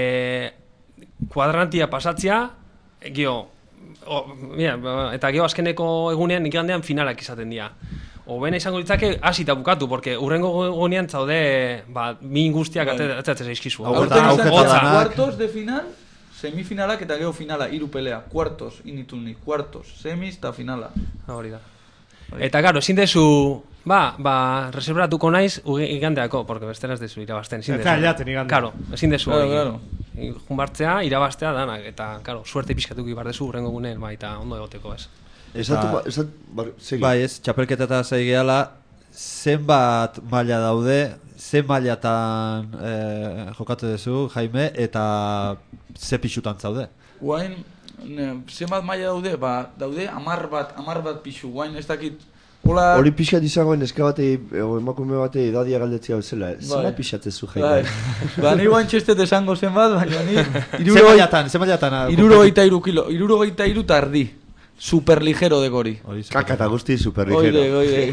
kuadrantia pasatzea, gio, eta gio azkeneko egunean, ikandean finalak izaten dia. Obena izango ditzake hasi eta bukatu, porque urrengo gonean zaude, ba, min guztiak atzatzen zaizkizu. Aurten izan cuartos de final, semifinalak eta gero finala, hiru pelea. Cuartos, initun ni, cuartos, semis eta finala. Hori da. Eta, garo, ezin dezu, ba, ba, reserbratuko naiz igandeako, porque bestela ez dezu irabazten. Eta ailaten igande. Karo, ezin dezu hori. Junbartzea, irabaztea danak, eta, karo, suerte pixkatuko ibardezu urrengo gunen, ba, eta ondo egoteko ez. Esatu, esat, bar, segi. Bai, ez, txapelketa eta zaigeala, zenbat maila daude, zen mailatan eh, jokatu duzu, Jaime, eta ze pixutan zaude? Guain, zenbat maila daude, ba, daude amar bat, amar bat pixu, guain ez dakit, hola... Hori pixat izangoen eska batei, o emakume batei edadia galdetzea bezala, zela pixatzezu, Jaime? Ba, ni guain txestet esango zenbat, baina ni... Zen mailatan, zen mailatan... Iruro geita iru kilo, iruro geita iru tardi. Superligero de gori. Kaka eta guzti superligero. Oide, oide.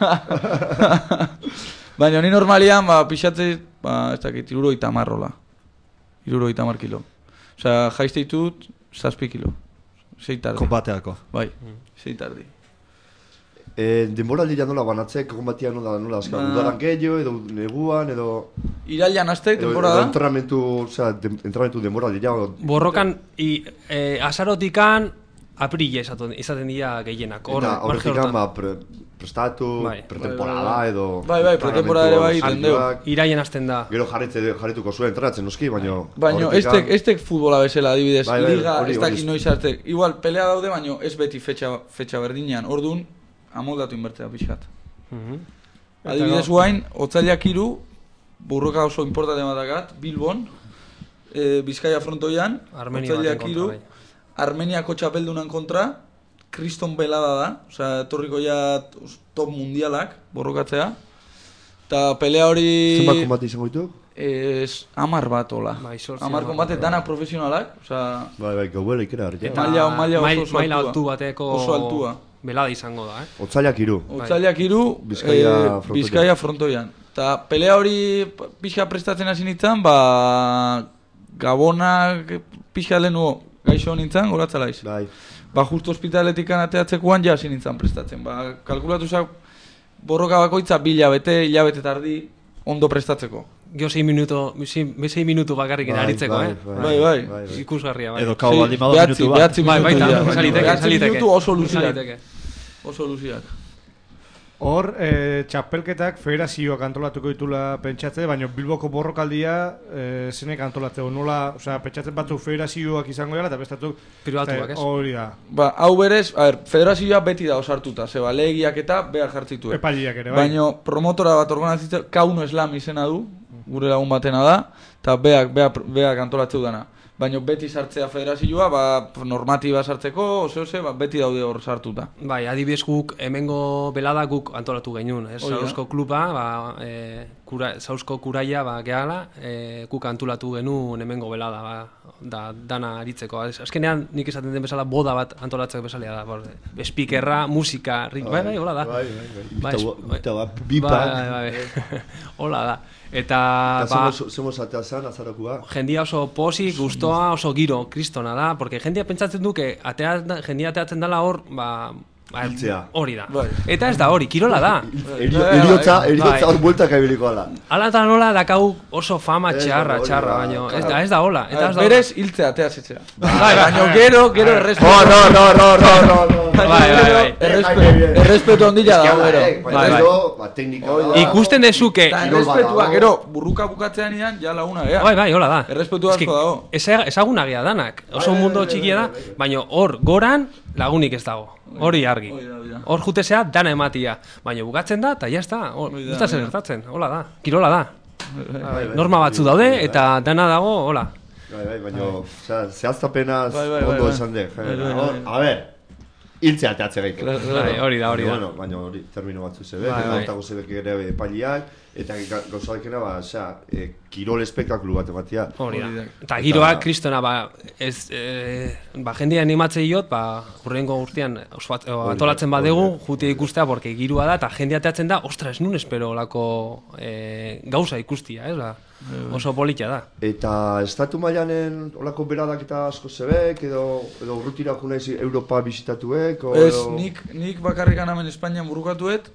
Baina ni normalian, ba, pixatze, ba, ez dakit, iruro eta marrola. Iruro eta mar kilo. Osea, jaizte ditut, zazpi kilo. Sei tardi. Konbateako. Bai, sei tardi. Eh, denboraldi ja nola banatzek, konbatia nola, nola, azka, ba... udaran gehiago, edo neguan, edo... Irailan azte, temporada? Edo entrenamentu, osea, entrenamentu denboraldi ja... Borrokan, i, eh, azarotikan, aprila izaten dira gehienak. Eta horretikan, ba, pre, prestatu, bai, pretemporada, bai, bai. Edo... Bai, bai, pretemporada ere bai, tendeu. Iraien azten da. Gero jarrituko zuen entrenatzen, noski, baino... Baino, estek, estek futbola bezala, adibidez, bai, bai, liga, ez dakit noiz arte. Igual, pelea daude, baino, ez beti fetxa, fetxa berdinean. Orduan, amoldatu inbertzea pixkat. Uh-huh. Adibidez guain, otzailak iru, burroka oso importante batakat, Bilbon, e, Bizkaia frontoian, otzailak iru, Armeniako txapeldunan kontra, kriston belada da, osea, etorriko ja top mundialak, borrokatzea. Eta pelea hori... Zenbat konbate izango ditu? Ez, amar bat, hola. Amar konbate danak profesionalak, osea... Bai, bai, gauela ikera hartia. Maila, maila oso, oso maila altu bateko... Oso altua. Belada izango da, eh? Otzailak iru. Otzailak iru, Bizkaia eh, frontoian. Bizkaia frontoian. Eta pelea hori pixka prestatzen hasi nintzen, ba... Gabonak pixka lehenuo gaixo nintzen, goratzalaiz. Bai. Ba, justu hospitaletik ateatzekoan ja hasi nintzen prestatzen. Ba, kalkulatu zak, borroka bakoitza bi hilabete, hilabete tardi, ondo prestatzeko. Gio sei minuto, sei minutu bakarrik aritzeko, eh? Bai, bai. Ikusgarria, bai. Edo kau baldin badu minutu bat. Behatzi minutu. Saliteke, saliteke. Minutu oso luziak. Oso luziak. Hor, e, txapelketak federazioak antolatuko ditula pentsatze, baina Bilboko borrokaldia e, zenek antolatzeko nola, osea, pentsatzen batzuk federazioak izango dela, eta bestatuk pribatuak, ez? Hori da. Ba, hau berez, a ber, federazioa beti da osartuta, zeba, legiak eta behar jartzitu. Epaileak ere, bai. Baina promotora bat organizatzen, Kauno Eslam izena du, gure lagun batena da, eta beak, beak, beak antolatzeu dana. baina beti sartzea federazioa, ba, normatiba sartzeko, ose-ose, ba, beti daude hor sartuta. Bai, adibidez guk, hemengo belada guk antolatu genuen, ez? Zauzko kluba, ba, e, kura, Zauzko kuraia, ba, gehala, e, guk antolatu genuen hemengo belada, ba, da, dana aritzeko. Azkenean, nik esaten den bezala, boda bat antolatzeko bezalea da, borde. Speakerra, musika, rik, bai, bai, hola da. Bai, bai, bai, bai, bipa. Bai, bai, hola da. Eta, ba... Zemos atea zan, azarokua. Jendia oso posik, gustoa, oso giro, kristona da, porque jendia pentsatzen duke, atea, jendia ateatzen dela hor, ba... hori da. Eta ez da hori, kirola da. Eriotza, eriotza hor bueltak aibiliko ala. Ala eta nola dakau oso fama txarra, txarra, baino. Ez da, ez da hola. Berez hiltzea, atea zitzea. Baina gero, gero errespetu. Oh, no, no, no, no, no. Bai, bai, bai. Errespetu ondila da, gero. Bai, bai. Ikusten dezuke. Errespetua, gero, burruka bukatzean ian, ja laguna gea. Bai, bai, hola da. Errespetua asko dago. Ezaguna gea danak. Oso mundo txikia da, baina hor, goran, lagunik ez dago. Hori argi. Hor jutesea dana ematia. Baina bukatzen da, eta jazta. Ez da zer gertatzen. Hola da. Kirola da. Norma batzu daude, eta dana dago, hola. Bai, bai, baina zehaztapenaz ondo esan de. A ber, hiltzea teatze gaik. Hori da, hori da. Baina hori, termino batzu zebek, eta hortago zebek ere epaileak, eta gauzadekena, ba, osea, kirol espektakulu bat ematia. Hori da. Eta giroak, kristona, ba, ez, ba, jendia animatzei jot, ba, hurrengo urtean antolatzen badegu, jutia ikustea, porque giroa da, eta jendia teatzen da, ostra, ez nun espero olako gauza ikustia, ez da? Oso politia da. Eta estatu mailanen olako beradak eta asko zebek, edo urrutira junaiz Europa bisitatuek? Ez, nik bakarrikan hemen Espainian burrukatuet,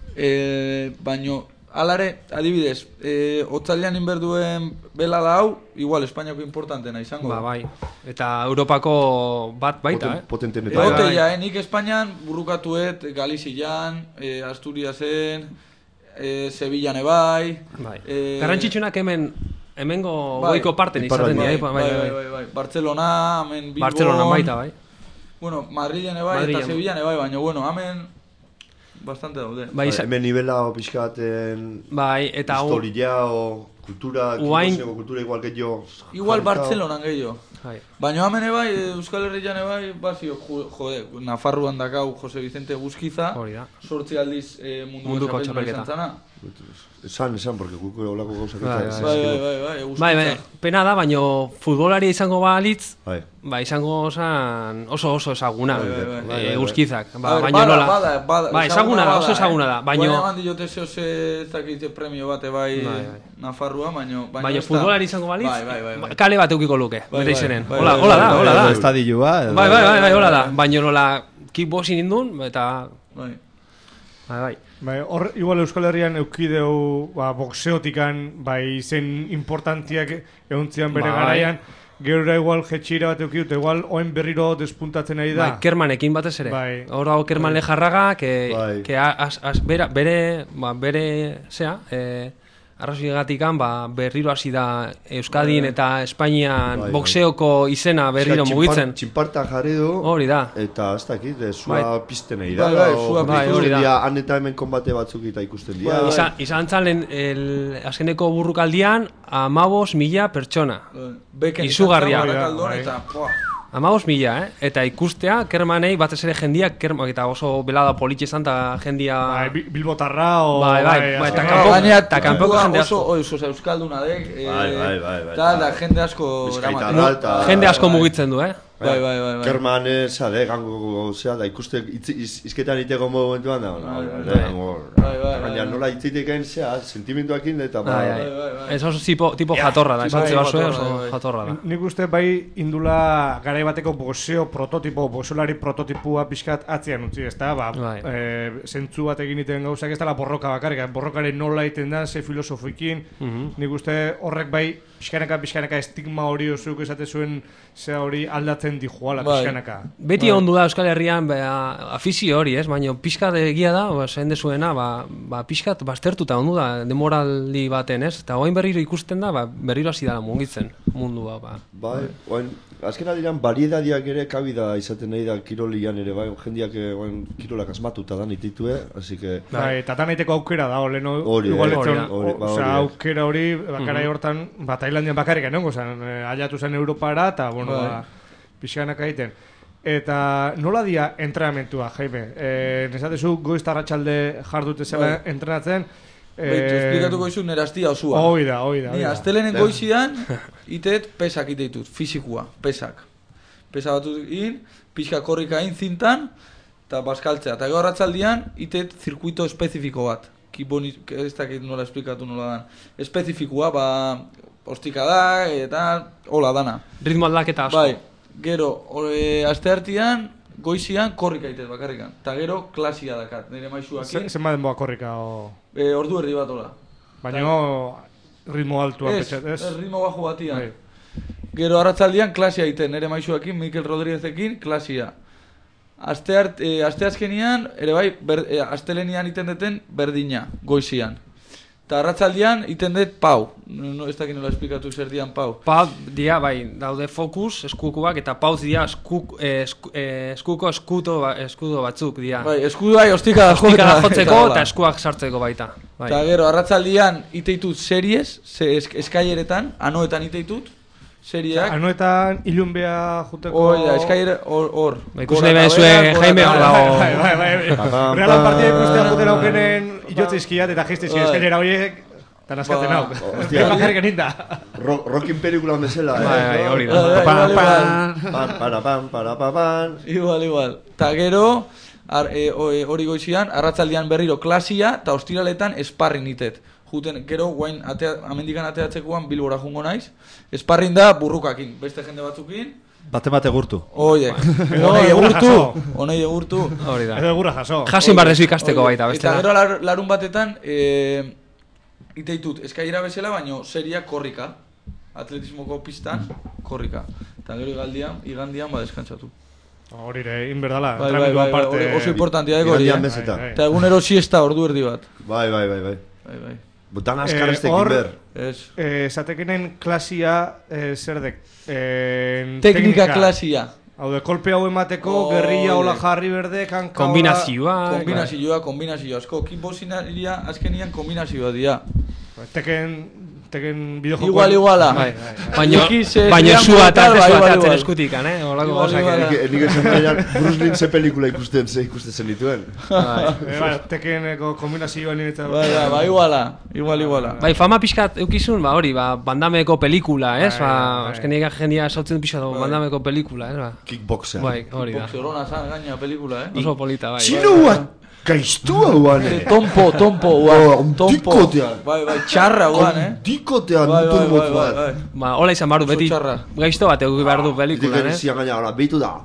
baino, alare, adibidez, otzailean inberduen belada hau, igual Espainiako importantena izango. Ba, bai. Eta Europako bat baita, eh? Potenteneta. Egoteia, nik Espainian burrukatuet, Galizian, Asturiasen, Sevillan ebai. Garrantzitsunak hemen, hemengo goiko parten izaten dira. Bai, bai, bai. Barcelona, hemen Bilbon. Barcelona baita, bai. Bueno, Madrilen ebai eta Sevillan ebai, baina, bueno, hemen bastante daude. Hemen nivela o pixkaten historia o kultura, kultura igual gehiago. Igual Barcelonan gehiago. Baina hemen ebai, Euskal Herrian ebai, bazio, jode, Nafarroan dakau Jose Vicente Guzkiza, sortzi aldiz munduko txapelketa izan zana. Esan, esan, porque guko olako gauzak eta... Bai, bai, bai, bai, bai, bai, pena da, baina futbolari izango balitz, ba, izango zan oso oso esaguna, Guzkizak. Baina nola, ba, esaguna da, oso esaguna da, baina... Baina eman diote zehose ezakitze premio bate bai Nafarroa, baina... Baina futbolari izango balitz, kale bat eukiko luke, bere izenen. Hola, hola da, hola da. Estadilua. Bai, bai, bai, hola da. Baina nola kickboxing indun, eta... Bai, bai. Bai, hor, igual Euskal Herrian eukideu, ba, boxeotikan, bai, zen importantiak eguntzian bere garaian, gero igual jetxira bat eukidut, igual oen berriro despuntatzen nahi da. Bai, Kermanekin batez ere. Hor dago Kerman Lejarraga, que bere, bere, zea, arrazoigatikan, ba, berriro hasi da Euskadin eta Espainian boxeoko izena berriro mugitzen. Txinparta jarri du. Hori da. Eta ez dakit, zua pizten nahi da. Bai, hori da. Han eta hemen konbate batzuk eta ikusten dira. Izan zalen, azkeneko burrukaldian, amabos mila pertsona. Izugarria. Amabos mila, eh? Eta ikustea, Kermanei, batez ere jendiak, eta oso belada politxe izan, eta jendia... Bilbotarra, o... Bai, bai, eta kanpoko jende asko. Oso euskalduna dek. Bai, bai, bai. Eta jende asko... Jende asko mugitzen du, eh? Bai, bai, bai. Kerman zade, gango zea, da ikuste izketan iteko momentuan da. Bai, bai, bai. Nola itziteken zea, sentimentuakin eta... Bai, bai. Ez oso tipo jatorra da, esatze basue oso jatorra da. Nik uste bai indula garai bateko boxeo prototipo, boxeolari prototipua pixkat atzian utzi, ez da? Zentzu bat egin iten gauzak ez da la borroka bakarrik, borrokaren nola iten da, ze filosofikin. Nik uste horrek bai pixkanaka, pixkanaka estigma hori osuk esate zuen zea hori aldatzen aldatzen di joala Bai. pixkanaka. Beti Bai. ondu da Euskal Herrian ba, afizio hori, ez? Baina pixkat egia da, ba, zain dezuena, ba, ba, pixkat baztertuta ondu da, demoraldi baten, ez? Eta oain berriro ikusten da, ba, berriro hasi dara mugitzen mundua. Ba. Bai, oain, azken aldiran variedadiak ere kabida izaten nahi da kirolian ere, bai, jendiak oain kirolak asmatuta da nititue, así que... Bai, eta tanaiteko aukera da, oleno, Hori, igual hori, etzen, hori, ba, osea, hori, aukera hori, bakarai hortan, ba, Tailandian bakarrik enongo, zen, aiatu zen Europara, eta, bueno, Bai. ba, pixkanak egiten. Eta nola dia entrenamentua, Jaime? Eh, nesatezu goiz arratsalde jardute zela Bai. entrenatzen, Beitu, esplikatuko izu nire astia osua. Hoi da, hoi da. Ni astelenen goizian, itet pesak iteitut, fizikua, pesak. Pesa batut in, pixka korrika in zintan, eta baskaltzea. Eta gero arratzaldian, itet zirkuito espezifiko bat. Kiponi, ez dakit nola esplikatu nola dan. Espezifikoa, ba, ostika da, eta hola dana. Ritmo aldaketa asko. Bai, gero, e, aste hartian, goizian korrika itet bakarrikan. Eta gero, klasia dakat, nire maixuakin. Zer denboa korrika o... E, ordu erdi bat hola. Baina ritmo altua Ez, petxet, ez? ez, ritmo bajo batian. Bai. Gero arratzaldian klasia iten, nire maixuakin, Mikel Rodríguezekin, klasia. Aste, art, e, aste azkenian, ere bai, ber, e, astelenian iten deten berdina, goizian. Eta arratzaldian iten dut pau. No, no, ez dakit nola esplikatu zer dian pau. Pau dia, bai, daude fokus, eskukuak, eta pauz dia eskuk, eh, esku, eh, eskuko eskuto, eskudo batzuk dia. Bai, eskudo bai, ostika da Ostika da jotzeko eta, eta eskuak sartzeko baita. Bai. Eta gero, arratzaldian iteitut series, se, esk, eskaileretan, anoetan iteitut, serieak. Anoetan ilunbea juteko... Hoi da, eskailere hor, hor. Ba, ikusi nahi behar zuen, Jaime, hor dago. Bai, bai, bai. Realan partida ikustea juten aukenen iotzizkiat eta jiztizkiat eskailera horiek eta naskatzen hau. Hostia, bakarrik eninda. Rockin pelikulan bezala, eh? Bai, bai, hori da. Pam, pam, para, pam, para, pam, pam. Igual, igual. Ta gero, hori goizian, arratzaldian berriro klasia, eta ostiraletan esparrin itet. Juten, gero, guain, atea, amendikan ateatzekoan Bilbora jungo naiz. Esparrin da burrukakin, beste jende batzukin. Bate-bate gurtu. Oie, honei egurtu, honei egurtu. Hori da. Edo egurra jaso. Jasin bardezu ikasteko baita, beste Eta da. gero lar, larun batetan, e, iteitut, eskailera bezala, baino seria korrika. Atletismoko pistan, korrika. Eta gero igandian, igandian ba deskantzatu. Hori ere, inberdala, Bai, bai, bai, bai, hori oso importantia deko hori. Igandian bezeta. Eta egunero siesta ordu erdi bat. Bai, bai, bai, bai. Bai, bai. Botan askarreztekin hor, ber. Ez. Eh, zatekenen klasia eh, zer dek? Eh, Teknika klasia. Hau de, kolpe hau emateko, Oh, gerrilla hola de. jarri berde, kanka... Kombinazioa. Kombinazioa, kombinazioa. Asko, kickboxingaria azkenian kombinazioa dira. Teken, teken bideojoko... Igual, iguala. Bai, baina X, eh, baina triangulo zua eta tal, ez bai, bai, batatzen bai. eskutikan, eh? Olako Igual, gozak. igual. eh? Nik esan nahian, Bruce Lee ze pelikula ikusten ze ikusten zen dituen. Eh, bai, tekeneko kombinazioa nire eta... Bai, bai, bai, iguala. Igual, iguala. Bai, fama pixkat eukizun, ba hori, ba, bandameko pelikula, ez? Bai, Ba, bai. azkenik jendia sautzen pixkat bandameko pelikula, ez? Ba. Kickboxer. Bai, hori da. Boxerona zan gaina pelikula, eh? Oso polita, bai. Txinua gaiztua guan, eh? Tompo, tompo, Oh, guan. Tompo. ondikotean. Bai, bai, txarra guan, eh? Ondikotean Bai, bai, dut bai, mot bai, bat. bai. Ba, hola izan behar du, Oso beti txarra. gaizto bat euki behar du pelikulan, Dikeri ez? zian gaina, ora, behitu da.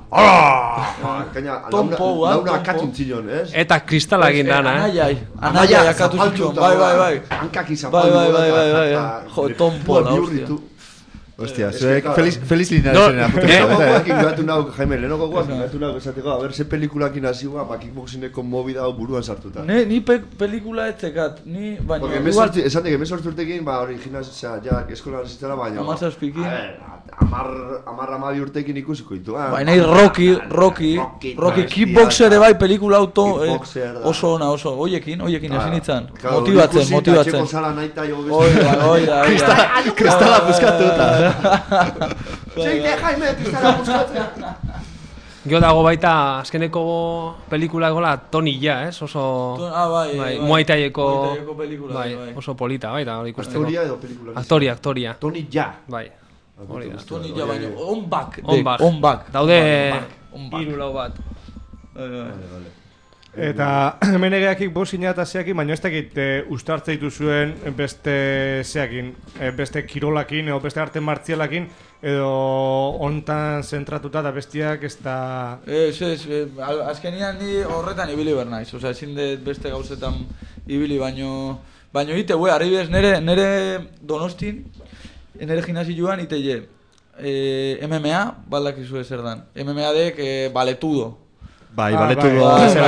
Hala! Gaina, Tompo, launa, guan, launa tompo. akatun zion, ez? Eta kristalakin dana, eh? Anaiai, anaiai akatu zituen, bai, bai, bai. Hankak izan Bai, bai, bai, bai, bai, eta- bai. Jo, tompo, la hostia. Hostia, Eh, zuek eske, feliz, feliz linea No, desenera. Lehenoko guakin gatu nahu, Jaime, lehenoko guakin gatu nahu esateko, a ber, ze pelikulakin hasi gua, ba, kickboxineko movida hau buruan sartuta. Ne, ni pe pelikula etzekat, ni, baina, Porque emezortzi, esan dek, emezortzi urtekin, ba, hori, gimnasia, ja, eskola zitzara, baina... Hamazazpikin. A ver, amar, amar amabi urtekin ikusiko ditu, ah. baina Rocky, Rocky, Rocky, Rocky bestia, Kickboxer bai pelikula auto, eh, Kickboxer da. oso ona, oso, hoiekin, hoiekin hasi nintzen, Claro, motibatzen, ikusi, motibatzen. Txeko sala nahi eta jo Oi da, oi da, oi da. Kristala puzkatuta. Zeite, Jaime, kristala buskatzen. Gio dago baita azkeneko pelikula egola Tony Ja, ez? Oso... Ah, bai, bai. Muay Thaieko... Muay Thaieko pelikula, bai, bai. oso polita, bai, da hori ikusteko. Aktoria edo pelikula? Aktoria, aktoria. Tony Ja. Bai, hori da. Tony ja, baina, on back, On back. on back. Daude On back. hiru lau bat. Bai, bai. Eta hemen egeakik bozina eta zeakin, baina ez dakit e, ustartze dituzuen beste zeakin, e, beste kirolakin edo beste arte martzialakin, edo hontan zentratuta da bestiak ez da... Ez, ez, eh, al- azkenian ni horretan ibili behar naiz, osea, ezin dut beste gauzetan ibili, baino... Baino ite, we, arribidez, nere, nere Donostin, nere gimnasioan ite je. eh, M M A, baldakizu zer dan. M M A dek eh, baletudo. Bai, baletudo.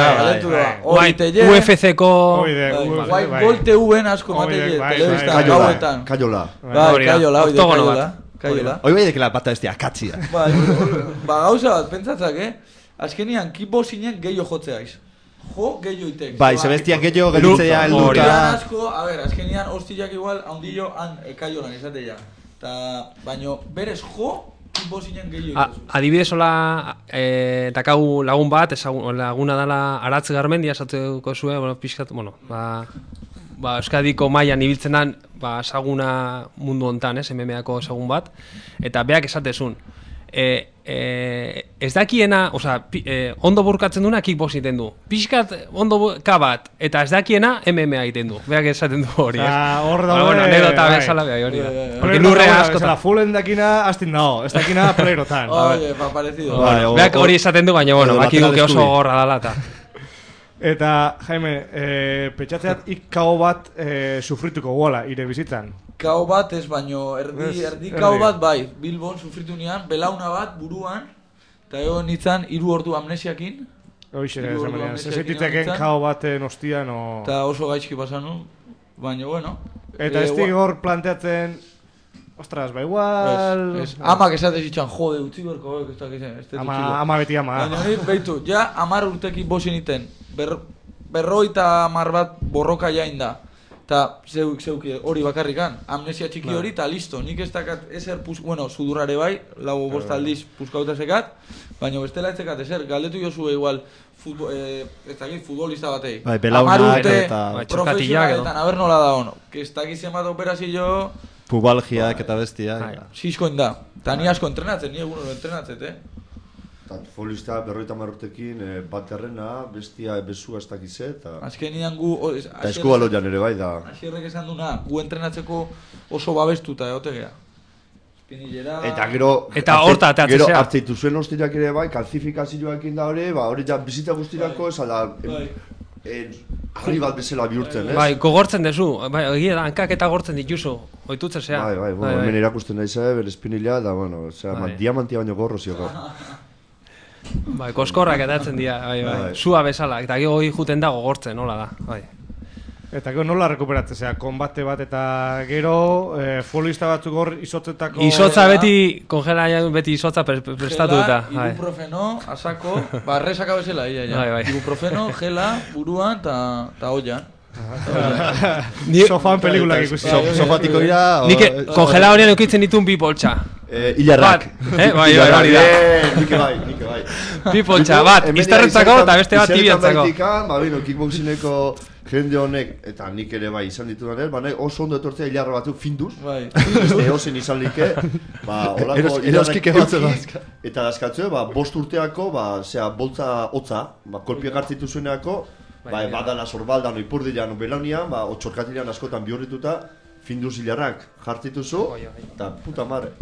U F C-ko... Gol T V-en asko mateke, telebista, gauetan. Kaiola. Bai, kaiola, oide, kaiola. Kaiola. Hoi bai dekela bata bestia, katzia. Ba, gauza bat, pentsatzak, eh? Azkenian, kipo zinen gehiago jotzeaiz. Jo, gehiago itek. Bai, sebestian gehiago gehiago elduka. Asko, a ver, azkenian, hostiak igual, haundillo, han kaiolan izatea. Ta, baino, berez jo, kipo zinen gehiago itezu. Adibidez, hola, takau lagun bat, laguna dala Aratz Garmendia, esatuko zuen, bueno, pixkat, bueno, ba... Ba, Euskadiko mailan ibiltzen dan, ba, esaguna mundu hontan, ez, M M A-ko esagun bat, eta beak esatezun. E, e, ez dakiena, oza, e, ondo burkatzen duena kickbox egiten du. Pixkat ondo ka bat, eta ez dakiena M M A egiten du. Beak esaten du hori, ez. Hor da, bueno, anekdota bezala beha hori da. Porque lurre askotan. Fullen dakina, astin dago, ez dakina pelerotan. Oye, pa, parecido. Beak hori esaten du, baina, bueno, baki duke oso gorra dala, eta... Eta, Jaime, e, petxatzeat ik kao bat e, sufrituko guala, ire bizitzan. Kao bat ez, baino, erdi, erdi, erdi kao bat bai, Bilbon sufritu nian, belauna bat buruan, eta egon nintzen hiru ordu amnesiakin. Hoixe, zamenean, zezetitzeken kao bat nostian, o... Eta oso gaizki pasan nu, baina, bueno. Eta ez tigor planteatzen... Ostras, ba igual... Es, es. Amak esatez itxan, jode, utzi berko, ez da gizien, ez da ama, ama beti ama. Baina, behitu, ja, amar urteki bosin iten, ber, berroi eta amar bat borroka jain da. Eta zeuk, zeuk, hori bakarrikan, amnesia txiki hori, eta listo, nik ez dakat ezer, pus, bueno, sudurare bai, lau bosta aldiz puskauta zekat, baina bestela ez zekat ezer, galdetu jozu igual, futbol, eh, ez dakit, futbolista batei. Bai, belaunak eta... profesionaletan, a ber nola da ono, que ez dakit zemat operazio... Pubalgiak eta bestiak. Siskoin da. Ta ni asko entrenatzen, ni egunero entrenatzet, eh? Ta futbolista berroita marrotekin eh, bat errena, bestia bezua ez dakize, eta... Azkenian gu... Eta esku baloian ere bai da. Asierrek esan duna, gu entrenatzeko oso babestuta egotegea. Espinillera... Eta gero... Eta horta ateatzea. Gero hartzeitu zuen ostirak ere bai, kalzifikazioakin da hori, ba hori ja bizita guztirako, ez ala... Harri bat bezala bihurtzen, ez? Bai, gogortzen dezu, bai, egia da, hankak eta gortzen dituzu, oitutzen zea. Bai, bai, bueno, hemen erakusten nahi zabe, bere espinila, da, bueno, osea, bai. Diamantia baino gorro zioko. Bai, koskorrak edatzen dira, bai, bai, bai. Sua bezala, eta gero hori juten da gogortzen, nola da, bai. Eta gero nola rekuperatzen, zera, konbate bat eta gero, eh, futbolista batzuk hor izotzetako... Izotza beti, kongela beti izotza prestatu eta. Gela, ibuprofeno, asako, barresaka bezala, ia, ia. Bai, bai. Ibuprofeno, gela, buruan, eta oian. Sofan pelikulak ikusi. Sofatiko ira... Nik kongela horien eukitzen ditun bi poltsa. Hilarrak. Eh, bai, bai, hori da. Nike bai, nike bai. Bi poltsa, bat, izterrentzako eta beste bat tibiantzako. Ba, bino, kickboxineko jende honek, eta nik ere bai izan ditudan er, baina oso ondo etortzea hilarra batzuk finduz. Bai. Beste ozen izan like, ba, olako hilarrak euki, eta dazkatzue, ba, bost urteako, ba, zera, boltza hotza, ba, kolpiak hartzitu zueneako, ba, badana sorbaldan, oipurdilean, belaunean, ba, otxorkatilean askotan bihurrituta, finduz hilarrak jartzituzu, eta puta mare.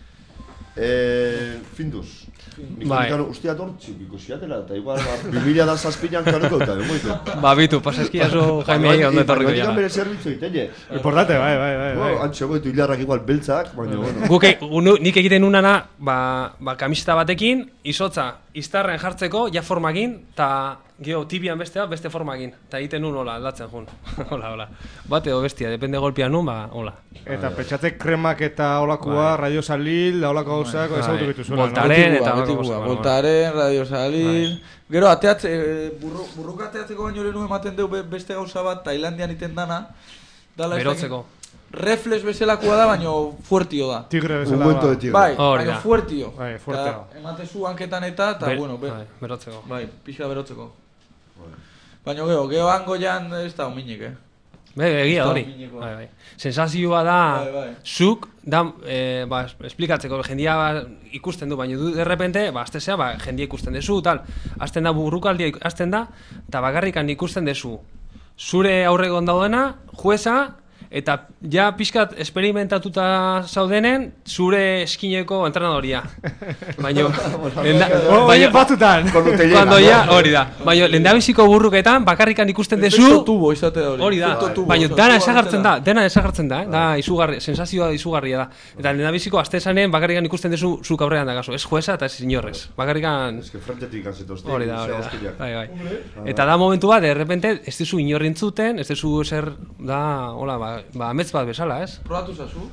Eh, finduz. Bai. Ustia dortzi ikusiatela eta igual bimila da zazpinan kanuko eta emoitu. Ba, bitu, pasaski aso Jaime ahi ondo etorriko jala. Baina bere zerbitzu itelle. Importante, bai, bai, bai. Bueno, antxo goitu hilarrak igual beltzak, baina bueno. Guk nik egiten unana, ba, ba kamiseta batekin, izotza, iztarren jartzeko, ja formakin, eta gero tibian bestea, beste formakin. Eta egiten nun hola, aldatzen jun. Hola, hola. Bate o bestia, depende golpean nun, ba, hola. Eta petxatek kremak eta holakua, Radio Salil, da holako gauzak, ezagutu bitu zuela. Voltaren eta Voltaren, Radio Salil... Gero, ateatze, burruka ateatzeko baino lehenu ematen deu beste gauza bat, Tailandian iten dana. Berotzeko. Reflex bezalakoa da, baino fuertio da. Tigre bezala da. Bai, baino fuertio. Bai, fuerteo. Ematezu hanketan eta, eta bueno, berotzeko. Bai, pixa berotzeko. Baina gero, gero hango jan ez da ominik, eh? Be, egia hori. Bai, bai. Sensazioa da, bai, bai. Zuk, da, eh, ba, esplikatzeko, jendia ba, ikusten du, baina du, derrepente, ba, aztezea, ba, jendia ikusten dezu, tal, azten da burrukaldia azten da, eta bakarrikan ikusten dezu. Zure aurregon daudena, jueza, eta ja pixkat experimentatuta zaudenen zure eskineko entrenadoria. Baina, baina batutan. Cuando ya, hori da. Baina, lehendabiziko burruketan bakarrikan ikusten dezu. Efecto tubo izatea hori. Hori da. Baina, dana esagartzen da, dena esagartzen da, eh? Da izugarri, sensazioa izugarria da. Eta lehendabiziko aste esanen bakarrikan ikusten dezu zuk aurrean da gaso. Ez jueza eta ez inorrez. Bakarrikan. Ez que frentetik azitozte. Hori da, hori da. Bai, bai. Eta da momentu bat, de repente, ez dezu inorrintzuten, ez dezu zer, da, hola, ba, ba amets bat bezala, ez? Probatu zazu?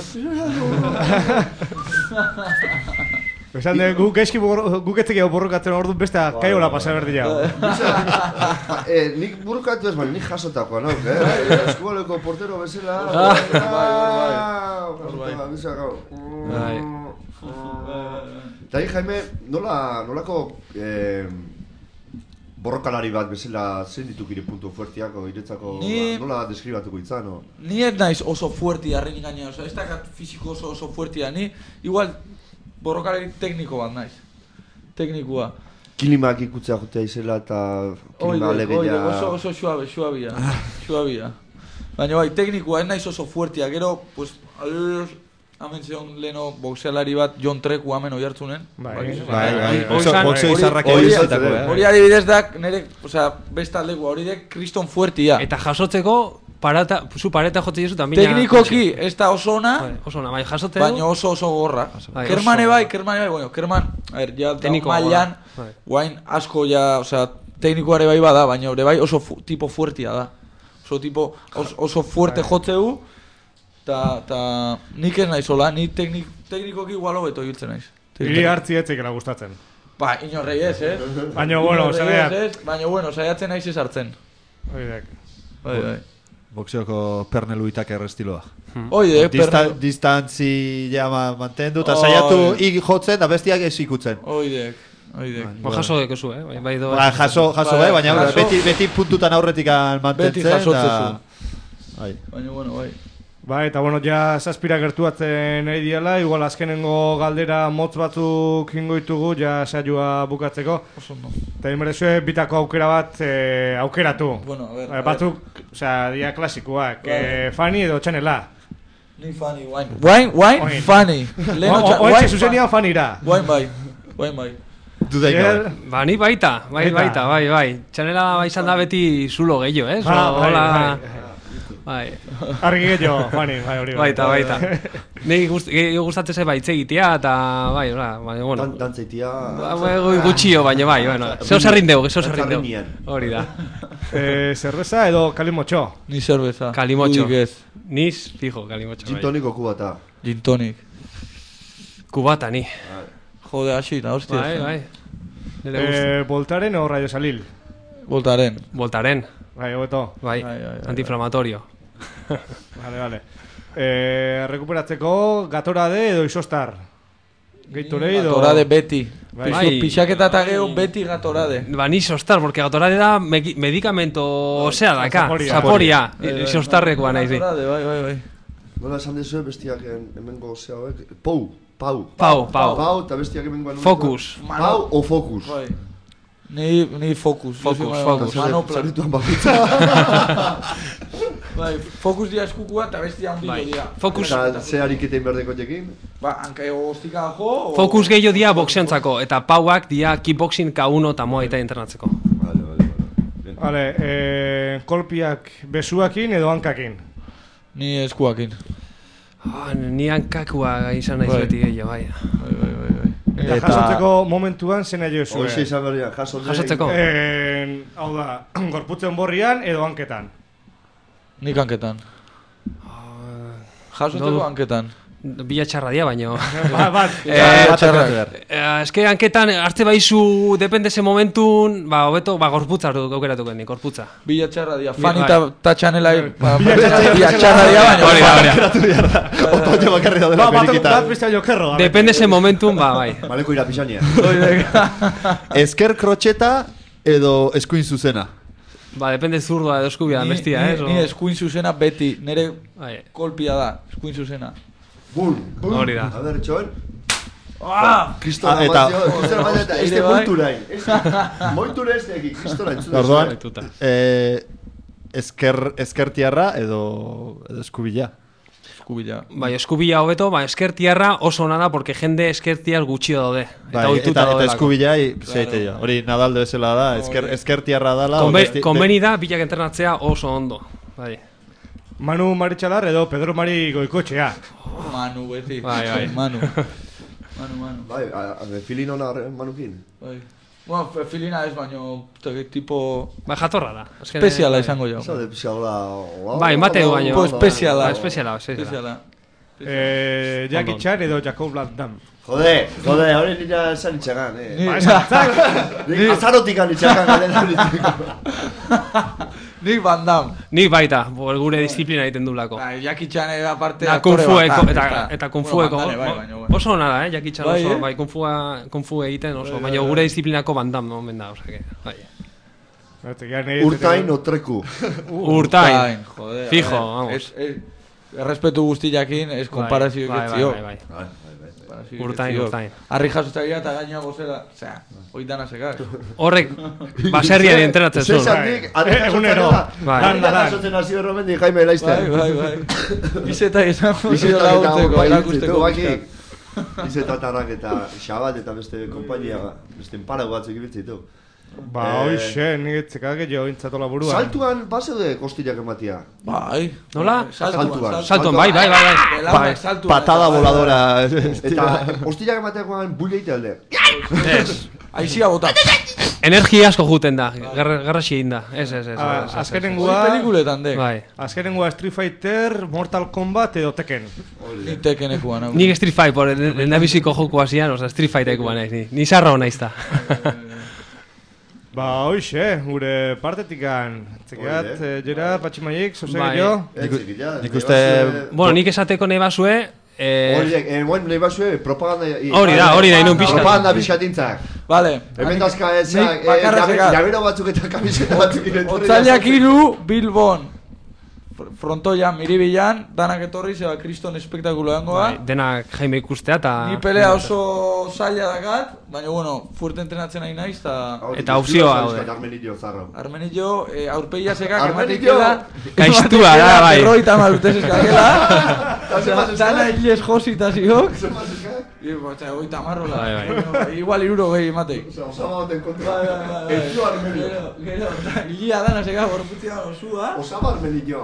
Esan de, guk eski guk etzekeo borrokatzen orduan beste kaiola pasa berdila. Eh, nik burrokatu ez, baina nik jasotakoa nauk, eh? Eskubaleko portero bezala. Bai, bai, Eta Jaime, nola, nolako eh, borrokalari bat bezala zein dituk ire puntu fuertiak o iretzako Ni... nola deskribatuko itzan, no? Ni ez naiz oso fuertia arrenik gaina, oza, ez dakat fiziko oso oso fuertia, ni igual borrokalari tekniko bat naiz, teknikua. Kilimak ikutzea jotea izela eta kilima alegeia... Oso, oso suabe, suabia, suabia. Baina bai, teknikua ez naiz oso fuertia, gero, pues, hemen zeon leheno boxealari bat John Treku hemen oi hartzunen. Bai, bai, bai. Boxeo izarrak egizatako, eh? Hori adibidez da, nire, osea, bestaldeko, hori de Kriston fuertia. Eta jasotzeko, parata, zu pareta jotzen jesu tamina... Teknikoki, ez da oso ona, oso ona, bai, jasotzeko... baina oso oso gorra. Kermane bai, Kermane bai, bueno, Kerman, a ver, ja, da mailan, guain asko ja, osea, teknikoare bai bada, baina hori bai oso tipo fuertia da. Oso tipo, oso fuerte jotzeu, Ta, ta, nik ez naiz hola, ni teknik, teknikoki igual hobeto ibiltzen naiz. Iri hartzi etzekela gustatzen. Ba, inorrei ez, eh? Baina, bueno, saiat. Baina, bueno, saiatzen naiz ez hartzen. Oidek. Bai, bai. Boxeoko perneluitak errestiloa. Oidek, pernelu. Distantzi ja mantendu, eta saiatu ik jotzen, da bestiak ez ikutzen. Oidek. Oidek. Ba, jaso dekezu, eh? Bai, do... Ba, jaso, jaso, bai, baina beti, beti puntutan aurretik mantentzen. Beti jasotzezu. Bai. Baina, bueno, bai. Ba, eta bueno, ja zazpira gertuatzen nahi diala, igual azkenengo galdera motz batzuk ingoitugu, ja saioa bukatzeko. Oso no. Eta inberezue bitako aukera bat e, aukeratu. Bueno, a ver, e, batzuk, osea, dia klasikoak, e, Fanny edo Txanela. Ni Fanny, wine. Wine, wine, Fanny. Ointxe zuzenian Fannyra. Wine bai, wine bai. Dudai gabe. Ba, ni baita, bai, baita, bai, bai. Txanela bai izan da beti zulo gehiago, eh? Ah, bai, bai. Bai. Argi gehiago, Fanny, bai, hori. Baita, baita. Nei gustatzen ze baitze egitea, eta bai, baina, bueno. Dantzeitia... Gutxio, baina bai, bueno. Zeo zerrindeu, zeo zerrindeu. Hori da. Cerveza edo kalimotxo? Ni cerveza. Kalimotxo. Niz, fijo, kalimotxo. Gin toniko kubata. Gin tonik. Kubata, ni. Jode, asita, hostia. Bai, bai. Voltaren o Rayo Salil? Voltaren. Voltaren. Bai, hobeto. Bai, antiinflamatorio. Vale, vale. Eh, rekuperatzeko Gatorade edo Isostar? Gatorade edo... Gatorade beti. Bai. Pixaketa eta geho beti Gatorade. Ba, ni Isostar, porque Gatorade da medicamento, osea daka, zaporia. Isostarrekoa nahi zi. Gatorade, bai, bai, bai. Nola esan dezue bestiak hemengo zea hauek? Pou, pau. Pau, pau. Pau, eta bestiak hemengo... Focus. Pau o Focus. Bai. Ni, ni Focus. Focus, Focus. Manopla. Zarituan bakitza. Bai, Focus dia eskukua eta bestia handiko dia. Focus. Eta ze hariketein berdeko jekin? Ba, hanka ego goztika jo... Focus gehiago dia boxeantzako, eta pauak dia kickboxing K uno eta Muay Thai entrenatzeko. Vale, vale, vale. Vale, eh, kolpiak besuakin edo hankakin? Ni eskuakin. Ah, ni hankakua izan naiz beti gehiago, bai. Bai, bai, bai, bai. Eta jasotzeko momentuan zena jo zuen? Hoxe izan berriak, jasotzeko. Jasotzeko? Eh, hau da, gorputzen borrian edo hanketan? Nik hanketan. Jasotzeko hanketan. Bila txarra dia, baino. Bat, bat. Eske hanketan, hartze baizu, depende ze momentun, ba, hobeto, ba, gorputza aukeratuko nik, gorputza. Bila txarra dia. Fanny eta Txanela, bila txarra dia, baino. Hori da, hori da. Otoño bakarri da dela perikita. Bat beste jokerro. Depende ze momentun, ba, bai. Maleko irapizania. Esker krotxeta edo eskuin zuzena? Ba, depende zurdoa edo eskubia da bestia, eh? Ni eskuin zuzena beti, nire kolpia da, eskuin zuzena. Bum, bum. Hori da. A ver, txon. Ah! Kristona Eta- mazio, kristona mazio, eta este moiturain. Moitura ez deki, kristona entzun. Orduan, eh, esker, eskertiarra edo, edo eskubila. Eskubila. Bai, eskubila hobeto, ba, eskertiarra oso ona da, porque jende eskertiar gutxio daude. Eta Bai, ohituta eta, eta daudelako. eskubila, claro. Hori Nadal bezala da, esker, eskertiarra dala. Konbe, konbeni da, bilak entrenatzea oso ondo. Bai. Manu Maritxalar edo Pedro Mari Goikotxea. Manu beti. Bai, bai. Manu. Manu, Manu. Bai, filin hona Manukin. Bai. Bueno, filina ez baino, tipo... Ba, jatorra da. Espeziala izango jau. Eso de pixagola... Bai, mate du baino. Espeziala. Espeziala, espeziala. Eh, Jackie Chan edo Jacob Van Damme. Jode, jode, hori nira esan itxagan, eh. Ba, esan itxagan. Azarotik itxagan garen. Nik Van Damme. Nik baita, gure disiplina egiten dulako. Bai, Jackie Chan eda parte da kung fu eko, eta, eta kung fu eko. Oso ona da, eh, Jackie Chan oso, bai, kung fu, kung fu egiten oso, baina gure disiplinako Van Damme, no, menda, osake, bai. Urtain otreku. Urtain, joder. Fijo, vamos. Errespetu guztiakin, ez komparazio egitzio. Bai, bai, bai. Urtain, urtain. Arri jasotzaia eta gainoa gozela, osea, hoi dana sekak. Horrek, baserriari entrenatzen zuen. Zesandik, arri jasotzaia. Arri jasotzen hasi berromendi Jaime Laizter. Bai, bai, bai. Izeta izan jozio laguntzeko, erakusteko. Izeta tarrak eta Xabat eta beste kompainia, beste enparago batzuk ibiltzitu. Ba, hoxe, niretzekak jo intzatola buruan. Saltuan, baseude kostillak ematia. Bai. Nola? Saltuan. Saltuan, bai, bai, bai. bai. Patada voladora. Eta kostillak emateakoan bulle eite alde. Ez. Aizia bota. Energia asko juten da, garraxi egin da. Ez, ez, ez. Azkenengua... pelikuletan dek. Bai. Azkenengua Street Fighter, Mortal Kombat edo Tekken. Ni Tekkenekuan. Nik Street Fight, por endabiziko joku hasian, oza, Street Fighterekuan naiz, ni. Ni sarra hona izta. Ba, hoxe, gure partetikan. Txekiat, jera, patximaik, zozege jo? Nik uste... Bueno, nik esateko nahi basue... Horiek, moen nahi basue, propaganda... Hori da, hori da, inun pixka. Propaganda pixkatintzak. Vale. Hemen dazka ezak, jabero batzuk eta kamiseta batzuk. Otzaileak iru, Bilbon. Frontoian, Miribilan, danak etorri, zeba kriston espektakulo dangoa. Denak Jaime ikustea eta... Ni pelea oso zaila dakat, baina, bueno, fuerte entrenatzen nahi naiz, eta... Eta hauzioa haude. Armenillo, zarra. Armenillo, aurpeia sekak, emateikela... Gaiztua, da, bai. Erroita malutez eskakela. Zana egiles josita zigok. Oita marrola. Igual iruro gehi ematei. Osama baten kontra. Ezio Armenillo. Ilia dana sekak, borputzia osua. Osama Armenillo.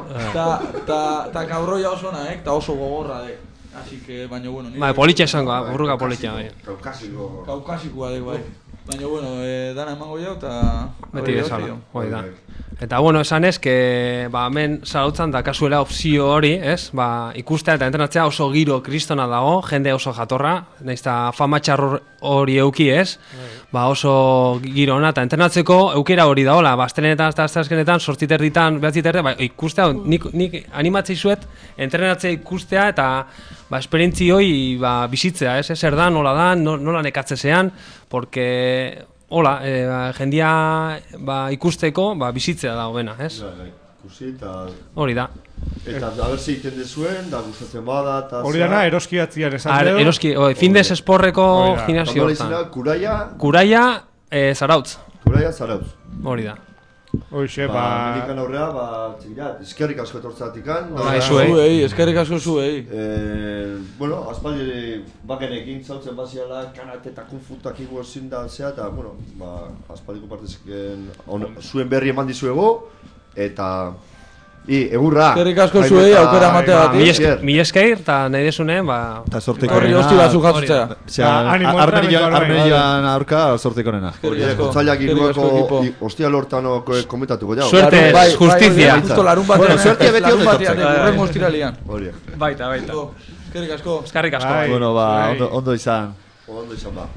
Ta kaurroia oso na, eh? Ta oso gogorra, eh? Así que, baina, bueno... Bai, politxa esango, burruka politxa, bai. Kaukasiko. Kaukasikoa, dek, bai. Baina, bueno, eh, dana emango jau, eta... Beti bezala, hoi da. Eta, bueno, esan ez, que, ba, hemen zarautzan da kasuela opzio hori, ez? Ba, ikustea eta entrenatzea oso giro kristona dago, jende oso jatorra, nahiz eta fama txarro hori euki, ez? Ba, oso giro ona, eta entrenatzeko eukera hori daola, ba, astelenetan, eta astazkenetan, sortziterditan, behatziterre, ba, ikustea, nik, nik animatzei zuet, entrenatzea ikustea, eta, ba, esperientzi hori, ba, bizitzea, ez? Zer da, nola da, nola nekatzezean, porque... Hola, eh, ba, jendia ba, ikusteko ba, bizitzea da hobena, ez? Ikusi eta... Hori da. Eta abertze egiten dezuen, da gustatzen bada... Hori dana, eroski atzian esan dugu. Eroski, findes esporreko gimnasio hortan. Kuraia... Kuraia, eh, Zarautz. Kuraia, Zarautz. Hori da. Hoxe, ba... Medikan aurrea, ba, txikirat, eskerrik asko etortzatikan. Ba, zuei. Eskerrik asko zuei. Bueno, aspaldi bakenekin zautzen baziala, karate eta kung futak igu ezin da zea, eta, bueno, ba, aspaldiko partezken zuen berri eman dizuego, eta... I, egurra! Eskerrik asko zuei, aukera mateagatik. Mi esker, eta nahi desunen, ba... Eta sortiko nena. Hosti batzuk jatzutzea. Armenilloan aurka sortiko nena. Kotzaiak iruako hostia lortano komentatuko jau. Suerte, justizia. Justo larun batean. Suerte beti ondo etortzak. Urrengo ostiralian. Baita, baita. Eskerrik asko. Eskerrik asko. Bueno, ba, ondo izan. Ondo izan, ba.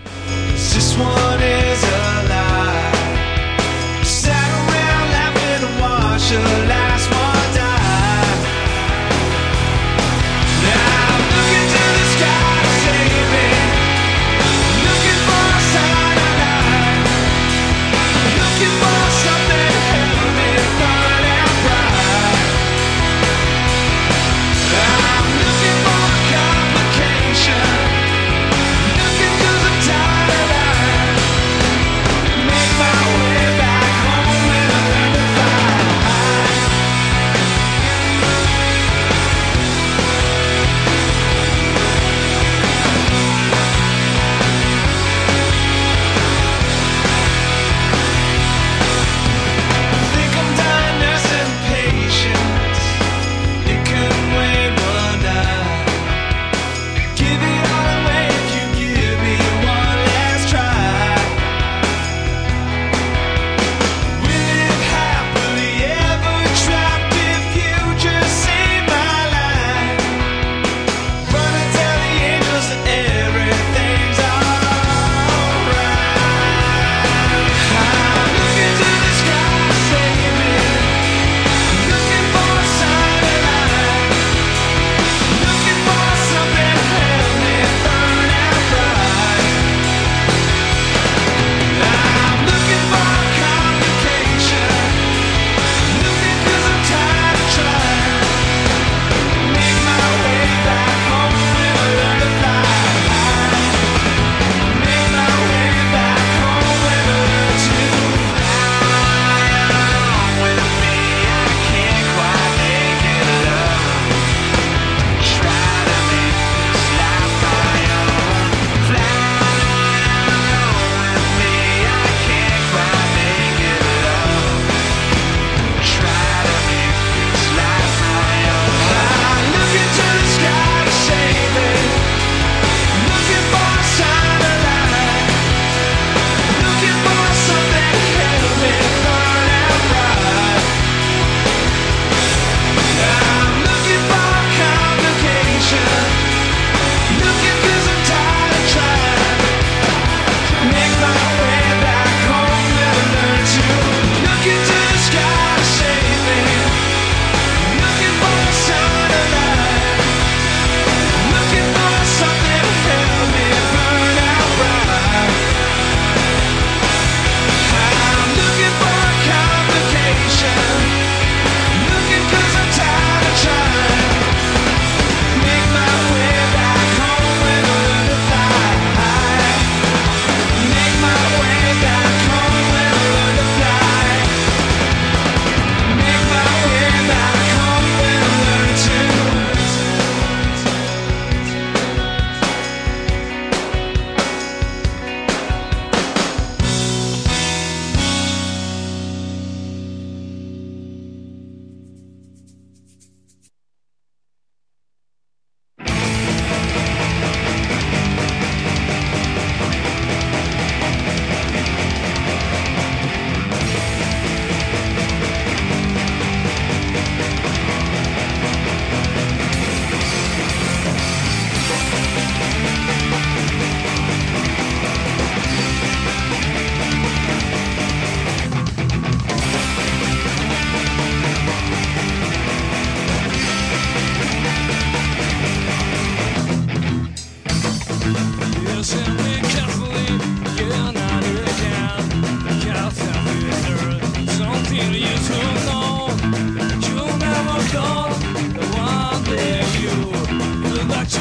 This one is a lie. Sat around laughing to watch the last one die. Now I'm looking to the sky to save me. Looking for a sign of life. Looking for something to help me burn and bright. I'm looking for a complication. Looking 'cause I'm tired of life.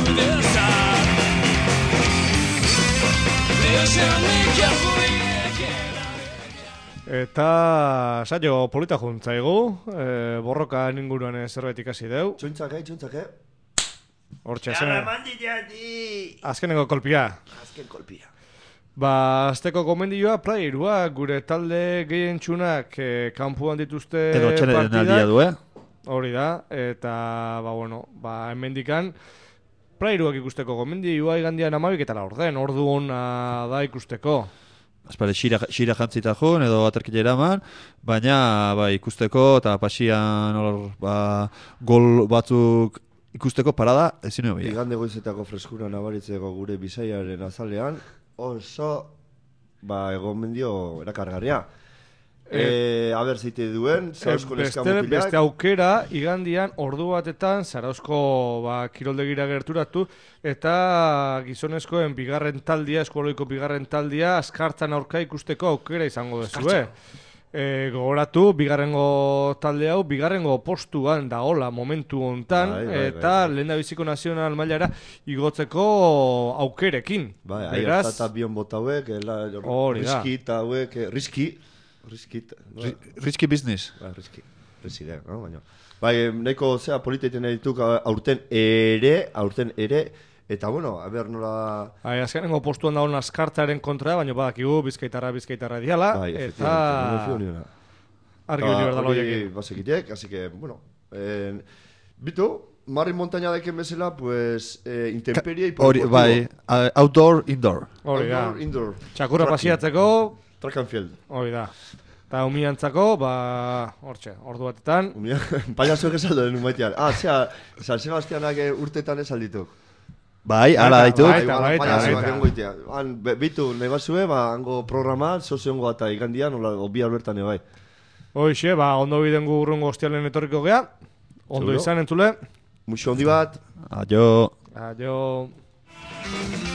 this time. This shall make you free. Eta saio polita juntzaigu, e, borroka inguruan zerbait ikasi deu. Txuntzake, txuntzake. Hortxe, azken... azkenengo kolpia. Azken kolpia. Ba, azteko gomendioa, plairua, gure talde gehien txunak e, kanpuan dituzte Edo txenen aldia du, eh? Hori da, eta, ba, bueno, ba, hemendikan plairuak ikusteko gomendioa igandian amabik eta la orden, ordu hona da ikusteko. Azpare, xira, xira jantzita joan, edo aterkile eraman, baina ba, ikusteko eta pasian hor, ba, gol batzuk ikusteko parada ezin hobia. Igande goizetako freskura nabaritzeko gure bizaiaren azalean, oso ba, egon mendio erakargarria. E, e, aber zeite duen, Zarauzko neska mutilak. Beste aukera, igandian, ordu batetan, Zarauzko ba, kiroldegira gerturatu, eta gizonezkoen bigarren taldia, eskualoiko bigarren taldia, askartzan aurka ikusteko aukera izango dezue. E, gogoratu, bigarrengo talde hau, bigarrengo postuan dagola momentu hontan, bai, bai, eta bai, bai. Lehendabiziko nazional mailara igotzeko aukerekin. Bai, Beraz, ahi eta bion bota hauek, riski eta hauek, riski, riski, no? Riski business. Ba, riski, riski da, no? Baina. Bai, nahiko zea politeiten edituk aurten ere, aurten ere, eta bueno, a ber nola... Bai, azkenengo postuan dagoen askartaren kontra, baina badakigu bizkaitarra bizkaitarra diala, bai, eta... Argi bini berdalo horiek. Basekitek, así que, bueno... Eh, bitu, Marri Montaña daiken bezala, pues, eh, intemperia y polideportivo. Bai, uh, outdoor, indoor. Hori da. Outdoor, indoor. Txakurra pasiatzeko... Track and field. Hori da. Eta umiantzako, ba, hortxe, ordu batetan... Paiazuek esaldo den umaitean. Ah, zera, San Sebastianak urtetan esaldituk. Bai, ala dituk. Baita, baita, baita. Han, bitu, nahi bazue, ba, hango programa, soziongo eta igandian, ola, obi albertan ebai. Hoixe, ba, ondo biden gurrungo ostialen etorriko gea. Ondo izan entzule. Muxo ondi bat. Adio. Adio.